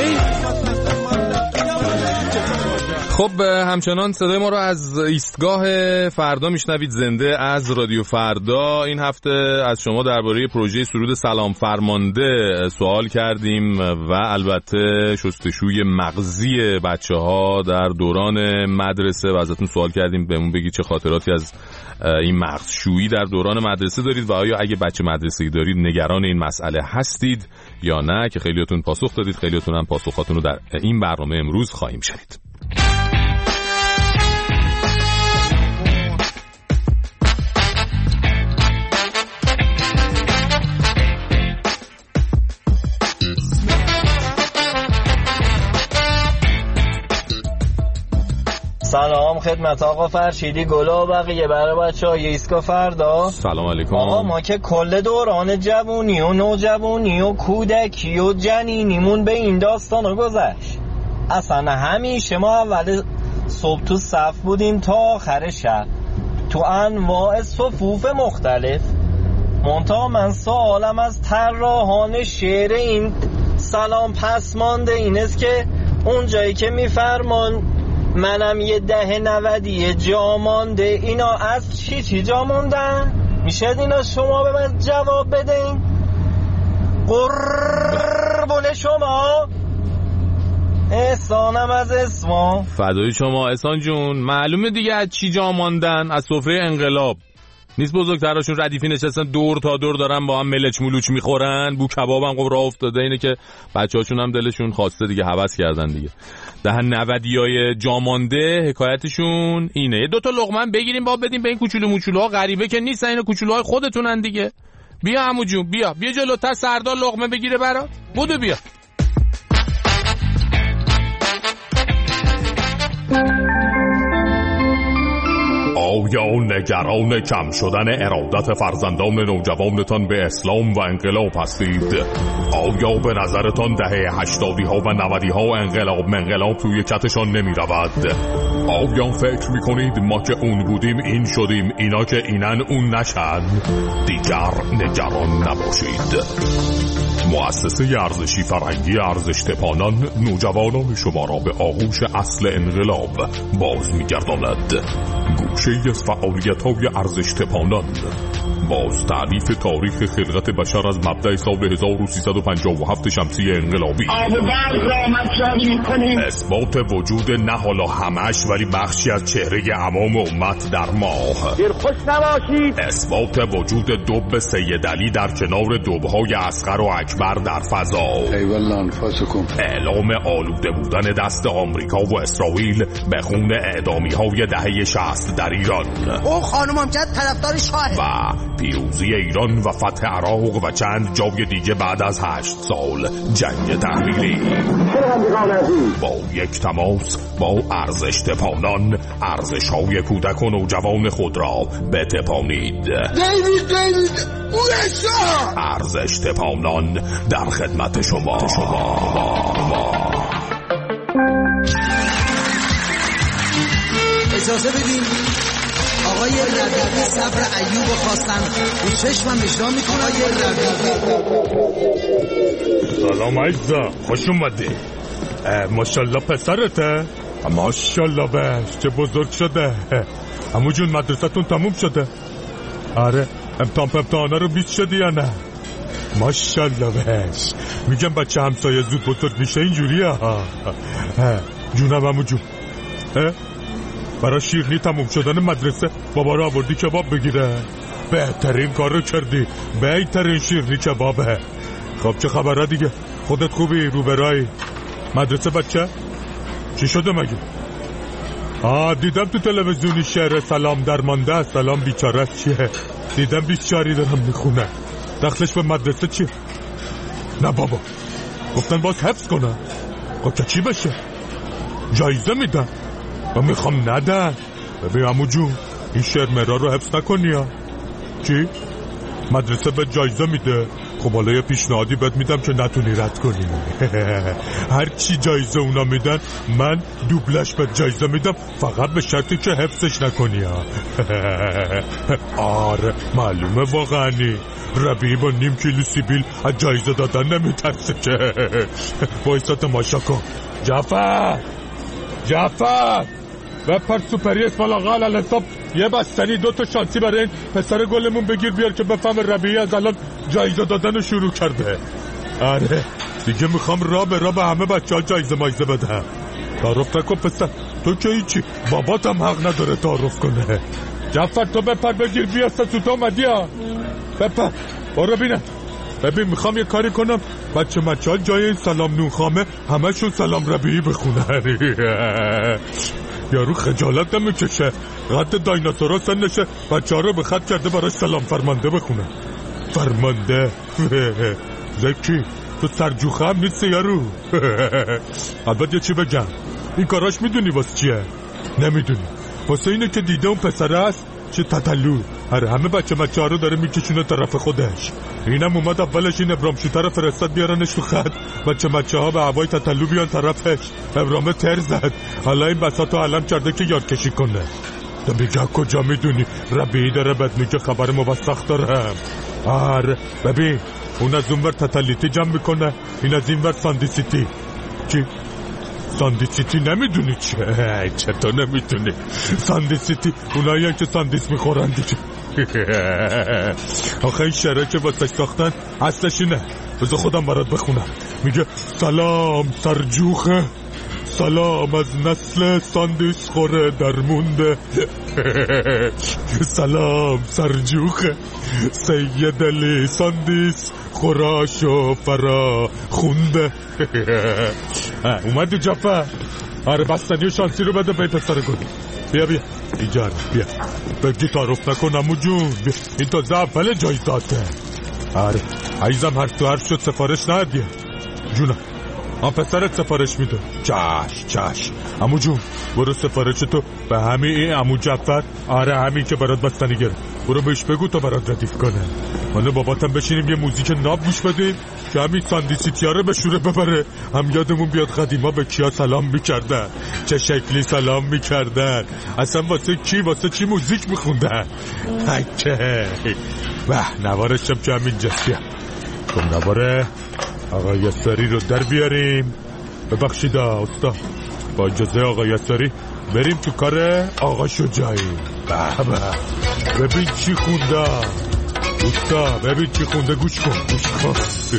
خب همچنان صدای ما رو از ایستگاه فردا میشنوید زنده از رادیو فردا. این هفته از شما درباره پروژه سرود سلام فرمانده سوال کردیم و البته شستشوی مغزی بچه‌ها در دوران مدرسه و ازتون سوال کردیم بهمون بگید چه خاطراتی از این مغزشویی در دوران مدرسه دارید و آیا اگه بچه مدرسه‌ای دارید نگران این مسئله هستید یا نه، که خیلیاتون پاسخ دادید. خیلیاتون هم پاسخاتون رو در این برنامه امروز خواهیم شنید. سلام خدمت آقا فرشیدی گلا و بقیه برای بچه های ایستگاه فردا. سلام علیکم آقا. ما که کل دوران جوونی و نوجوانی و کودکی و جنینیمون به این داستان گذشت. اصلا همیشه ما اول صبح تو صف بودیم تا آخر شب تو انواع صفوف مختلف. منتها من سوالم از طراحان شعر این سلام پسمانده این است که اون جایی که میفرمان منم یه ده نودی جا مانده، اینا از چی چی جا موندن؟ میشه اینا شما به من جواب بدین؟ قربون شما احسانم از اسما. فدای شما احسان جون. معلومه دیگه از چی جا ماندن؟ از سفره انقلاب. نیست بزرگتراشون ردیفی نشستن دور تا دور دارن با هم ملچ ملوچ میخورن، بو کباب هم راه افتاده. اینه که بچه‌هاشون هم دلشون خواسته دیگه، هوس کردن دیگه. دهن نودیای جامانده حکایتشون اینه. یه دو تا لقمه بگیریم با بدیم به این کوچولو موچولوها. غریبه که نیستن، اینا کوچولوهای خودتونن دیگه. بیا عمو جون بیا بیا جلوتر، سردار لقمه بگیره برات. بودو بیا. آیا نگران کم شدن ارادت فرزندان نوجوانتان به اسلام و انقلاب هستید؟ آیا به نظرتان دهه هشتادی ها و نودی ها انقلاب منقلاب توی کتشان نمی رود؟ آیا فکر می کنید ما که اون بودیم این شدیم، اینا که اینن اون نشن؟ دیگر نگران نباشید. مؤسسه ارزشی فرهنگی ارزش تپانان نوجوانان شما را به آغوش اصل انقلاب باز می‌گرداند. گوشه از فعالیت‌های ارزش تپانان، باز تعریف تاریخ خلقت بشر از مبدأ سال هزار و سیصد و پنجاه و هفت شمسی انقلابی، اثبات وجود نه حالا همش ولی بخشی از چهره عوام امت در ماه، خوش نباشید، اثبات وجود دب سید علی در کنار دب‌های اصغر و اکبر در فضا، اعلام آلوده بودن دست آمریکا و اسرائیل به خون اعدامی‌های دهه شصت در ایران. او خانم امجد طرفدار شاه و پیروزی ایران و فتح عراق و چند جای دیگه بعد از هشت سال جنگ تحریری. با یک تماس با ارزش تپانان، ارزش‌های کودک و نوجوان خود را بتپانید. ارزش تپانان در خدمت شما. اجازه بدین آقای ردوی صبر ایوب خواستن رو چشمم اجرا میکنه. آقای ردوی سلام عزیزم، خوش اومدی. ماشالله پسرته؟ ماشالله بهش چه بزرگ شده. عمو جون مدرسه‌تون تموم شده؟ آره. امتحان امتحانه رو بیست شدی یا نه؟ ماشالله بهش. میگم بچه همسایه زود بزرگ میشه اینجوریه ها. جونم عمو جون. برای شیرنی تموم شدن مدرسه بابا رو آوردی کباب بگیره؟ بهترین کار رو کردی، بهترین شیرینی کبابه. خب چه خبره دیگه؟ خودت خوبی؟ رو برای مدرسه بچه؟ چی شده مگه؟ آه دیدم تو تلویزیونی شعر سلام درمانده است، سلام بیچاره است. چیه؟ دیدم بیست شعری دارم میخونه. دخلش به مدرسه چیه؟ نه بابا، گفتن باز حفظ کنن. خب که چی بشه؟ جایزه میدن و میخوام ندن. ببین عمو جون، این شعر مرا رو حفظ نکنی ها. چی؟ مدرسه به جایزه میده. خب حالا یه پیشنهادی بهت میدم که نتونی رد کنی. هر چی جایزه اونا میدن من دوبلش به جایزه میدم، فقط به شرطی که حفظش نکنی ها. آره معلومه واقعا ربیعی با نیم کیلو سیبیل از جایزه دادن نمیترسه که. بایستا تماشا کن. جعفر جعفر بپر سوپری اسمال آقا علال حساب یه بستنی دو تا شانسی برای این پسر گلمون بگیر بیار که بفهم ربیعی از الان جایزه دادن رو شروع کرده. آره دیگه میخوام را به را به همه بچه ها جایزه مایزه بدم. تعارف نکن پسر، تو که هیچی، بابات هم حق نداره تعارف کنه. جعفر تو بپر بگیر بیار ستوت اومدی ها. بپر برو بینم. ببین میخوام یه کاری کنم بچه مچه ها جای این سلام نون خامه همه شون سلام ربیعی بخونن. یارو خجالت نمیکشه، قد دایناسورا سنشه، بچه ها رو به خط کرده براش سلام فرمانده بخونه. فرمانده زکی تو سرجوخه هم نیست یارو. البته یه چی بگم، این کاراش میدونی واسه چیه؟ نمیدونی واسه اینه که دیده اون پسره است چه تتلو، هر همه بچه مچه ها رو داره میکشونه طرف خودش. اینم اومد اولش این ابرام شوتر فرستاد بیارنش تو خط، بچه مچه ها به هوای تتلو بیان طرفش. ابرام تر زد، حالا این بساطو علم کرده که یاد کشی کنه. تو میگه کجا میدونی؟ ربیعی داره بد میگه، خبر موثق دارم. آره ببین اون از اون ور تتلیتی جمع میکنه، این از این ور ساندیسیتی. چی؟ ساندیسیتی نمیدونی چه؟ چطور نمیدونی؟ ساندیسیتی اونایی هم که ساندیس میخورن دیگه. آخه این شعره که واسه ساختن اصلش اینه، بذار خودم برات بخونم. میگه سلام سرجوخه، سلام از نسل ساندیس خوره درمونده. سلام سرجوخه، سید علی ساندیس خوراشو فرا خونده. اومدی جعفر؟ آره بستنی و شانسی رو بده به پسر گلی. بیا بیا ایجان بیا بگی تعارف نکن عمو جون، این تازه اول جایزاته. آره عیزم هر تو هر شد سفارش ندیه جونم. آن پسرت سفارش میده. چش چش عمو جون برو سفارش تو به همین این عمو جعفر، آره همین که برات بستنی گرفت، برو بهش بگو تا برات ردیف کنه. من و باباتم بشینیم یه موزیک ناب گوش بدیم که همین ساندیسیتیا رو به شوره ببره، هم یادمون بیاد قدیما به کیا سلام میکردن، چه شکلی سلام میکردن، اصلا واسه کی واسه چی موزیک میخوندن. هکه وح نوارشم که همین جسیه. کم نواره آقا یساری رو در بیاریم. ببخشید استاد، با اجازه آقا یساری بریم تو کار آقا شجاعی. بابا ببین چی خونده استاد، ببین چی خونده، گوش کن گوش کن.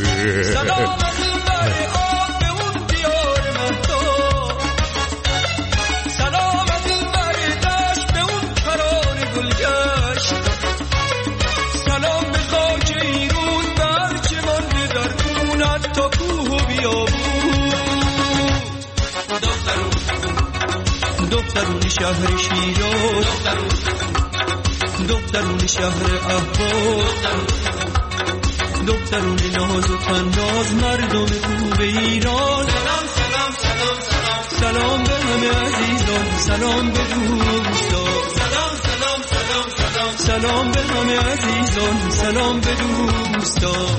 دخترون شهر شیراز، دخترون شهر احواز، دخترون ناز و تناز، مردم خوب ایران. سلام سلام سلام سلام سلام به همه عزیزان، سلام به دوستان. سلام سلام سلام سلام سلام به همه عزیزان، سلام به دوستان.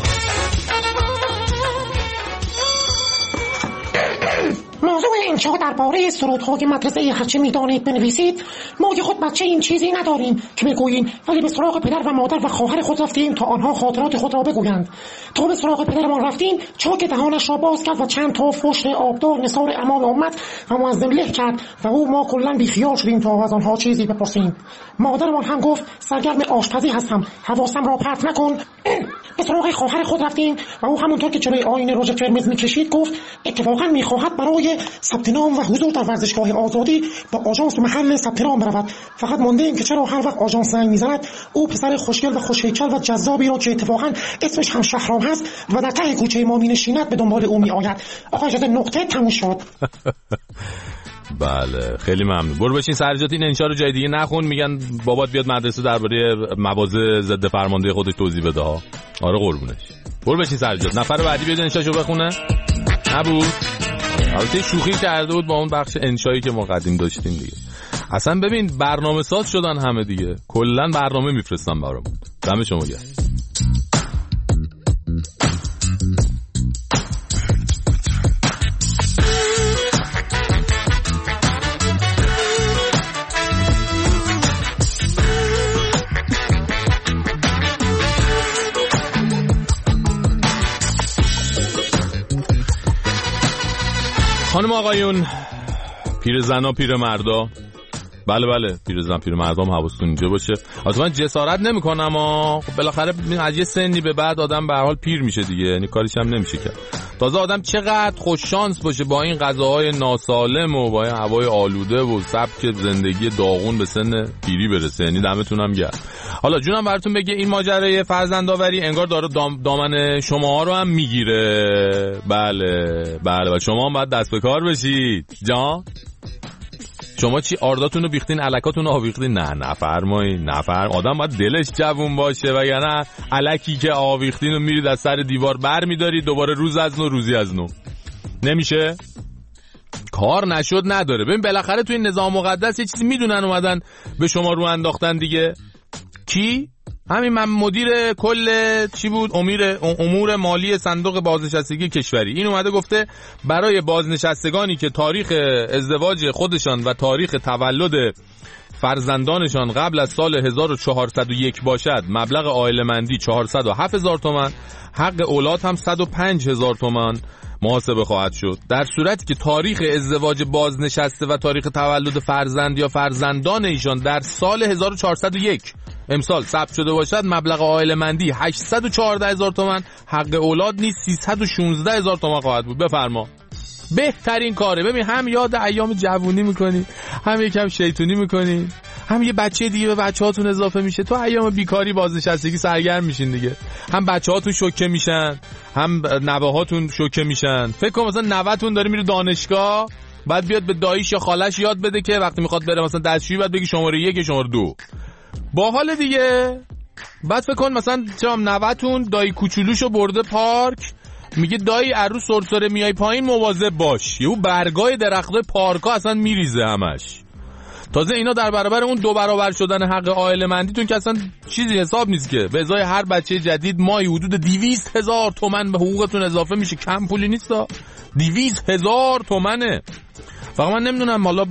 موضوع انشا درباره سرودهای مدرسه هرچه میدانید بنویسید. ما که خود بچه این چیزی نداریم که بگوییم، ولی به سراغ پدر و مادر و خواهر خود رفتیم تا آنها خاطرات خود را بگویند. تا به سراغ پدرمان رفتیم، چاک دهانش را باز کرد و چند تا فحش آبدار نثار امام امت و معظم له کرد و او ما کلا بیخیال شدیم تا از آنها چیزی بپرسیم. مادرمان هم گفت سرگرم آشپزی هستم، حواسم را پرت نکن. به سراغ خواهر خود رفتیم و او همونطور که جلوی آینه رژ قرمز میکشید گفت اتفاقا میخواهد برای ثبت نام و حضور در ورزشگاه آزادی با آژانس محل ثبت نام برود. فقط مانده ایم که چرا هر وقت آژانس زنگ میزند او پسر خوشگل و خوش‌هیکل و جذابی را که اتفاقا اسمش هم شهرام هست و در ته کوچه ما مینشیند به دنبال او میآید. آقا اجازه نقطه تموم شد. بله خیلی ممنون. برو بشین سرجات، این انشا رو جای دیگه نخون، میگن بابات بیاد مدرسه درباره مواضع ضد فرمانده خودش توضیح بده ها. آره قربونش. برو بشین سرجات. نفر بعدی بیاد انشاشو بخونه. نبود. البته شوخی کرده بود با اون بخش انشایی که ما قدیم داشتیم دیگه. اصلا ببین برنامه ساز شدن همه دیگه، کلا برنامه میفرستن برامون. دم شما گرم. خانم آقایون، پیر زنا پیر مردا، بله بله پیر زن پیر مردم حواستون اینجا باشه. اصلا من جسارت نمیکنم اما خب بالاخره از یه سنی به بعد آدم به هر حال پیر میشه دیگه، یعنی کاریش هم نمیشه کرد. تازه آدم چقدر خوش شانس باشه با این غذاهای ناسالم و با این هوای آلوده و سبک زندگی داغون به سن پیری برسه، یعنی دمتونم گرم. حالا جونم براتون بگه این ماجرای فرزندآوری انگار داره دام دامن شماها رو هم میگیره. بله بله و شما هم باید دست به کار بشید. جان شما چی آرداتون رو بیختین، الکاتون رو آویختین؟ نه نفرمایین نفر آدم باید دلش جوون باشه، وگرنه الکی که آویختین رو میرید از سر دیوار بر میدارید دوباره روز از نو روزی از نو. نمیشه، کار نشد نداره. ببین بالاخره تو این نظام مقدس یه چیزی میدونن اومدن به شما رو انداختن دیگه. کی؟ همین من مدیر کل چی بود امیر امور مالی صندوق بازنشستگی کشوری، این اومده گفته برای بازنشستگانی که تاریخ ازدواج خودشان و تاریخ تولد فرزندانشان قبل از سال هزار و چهارصد و یک باشد مبلغ عائله‌مندی چهارصد و هفت هزار تومان، حق اولاد هم صد و پنج هزار تومان محاسبه خواهد شد. در صورتی که تاریخ ازدواج بازنشسته و تاریخ تولد فرزند یا فرزندان ایشان در سال هزار و چهارصد و یک امسال ثبت شده باشد مبلغ عائله‌مندی هشتصد و چهارده هزار تومان، حق اولاد نیز سیصد و شانزده هزار تومان خواهد بود. بفرما بهترین کاره. ببین هم یاد ایام جوونی میکنی، هم یکم شیطونی میکنی، هم یه بچه دیگه به بچه‌هاتون اضافه میشه. تو ایام بیکاری بازنشستگی سرگرم میشین دیگه، هم بچه‌هاتون شوکه میشن هم نوه‌هاتون شوکه میشن. فکر کن مثلا نوه‌تون داره میره دانشگاه، بعد بیاد به داییش یا خالش یاد بده که وقتی میخواد بره مثلا دستشویی بعد بگی شماره یک شماره دو. باحال دیگه. بعد فکر کن مثلا چرا نوه‌تون دایی کوچولوشو برده پارک، میگه دایی عروس سرسره میای پایین مواظب باش، یهو برگای درختای پارکا اصلا میریزه همش. تازه اینا در برابر اون دو برابر شدن حق عائله‌مندیتون که اصلا چیزی حساب نیست که. به ازای هر بچه جدید ماهی حدود دویست هزار تومن به حقوقتون اضافه میشه. کم پولی نیستا، دویست هزار تومنه. فقط من نمیدونم حالا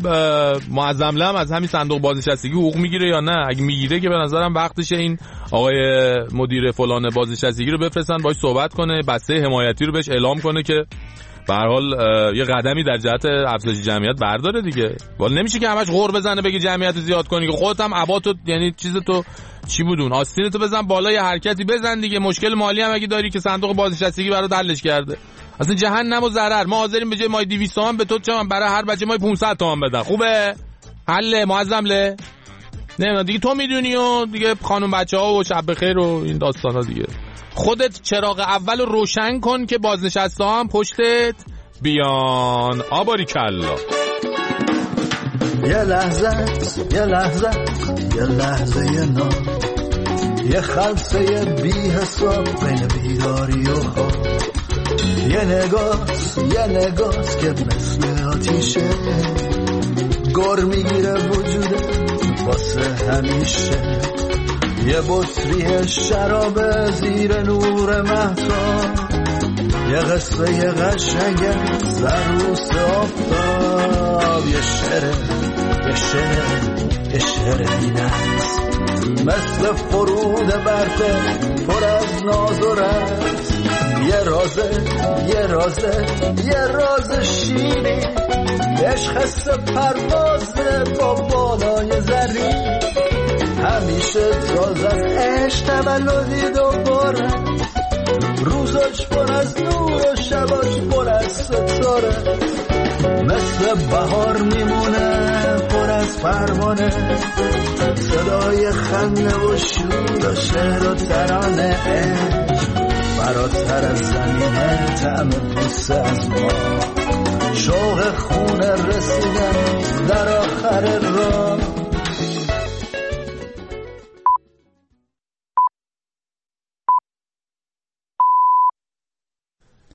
معظم لم از همین صندوق بازنشستگی حقوق میگیره یا نه. اگه میگیره که به نظرم وقتشه این آقای مدیر فلان بازنشستگی رو بفرستن باهاش صحبت کنه، بسته حمایتی رو بهش اعلام کنه که به هر حال یه قدمی در جهت افزایش جمعیت برداره دیگه. ولی نمیشه که همش غور بزنه بگی جمعیت رو زیاد کنی که خودت هم عباتو یعنی چیز تو چی بودون آستینتو بزن بالا، یه حرکتی بزن دیگه. مشکل مالی هم اگه داری که صندوق بازنشستگی برات حلش کرده. اصلا جهنم و ضرر. ما حاضریم به جای مای دویست تومن به تو چه برای هر بچه مای پانصد تومن بدن. خوبه؟ حله معظم له. نه دیگه تو میدونی و دیگه خانم بچه‌ها و شب بخیر و این داستانا دیگه. خودت چراغ اول رو روشن کن که بازنشسته هم پشتت بیان. آباری کلا. یه لحظه یه لحظه یه لحظه یه نام، یه خلصه بی حساب بین بیداری و خواب، یه نگاه یه نگاه که مثل آتیشه گر میگیره وجوده واسه همیشه، یه بطری شراب زیر نور مهتاب، یه قصه یه قشنگه سروس آفتاب، یه شعره یه شعره یه شعره بینست مثل فرود برده پر از ناز و رز، یه رازه یه رازه یه راز شیری، عشق حس پروازه با بالای زری، همیشه تازه عشق تولدی دوباره روزاش پر از نور و شباش پر از ستاره، مثل بهار میمونه پر از پروانه، صدای خنده و شور و شعر و ترانه، فراتر از زمینه طعم بوسه از ما، شوق خونه رسیدن در آخر راه،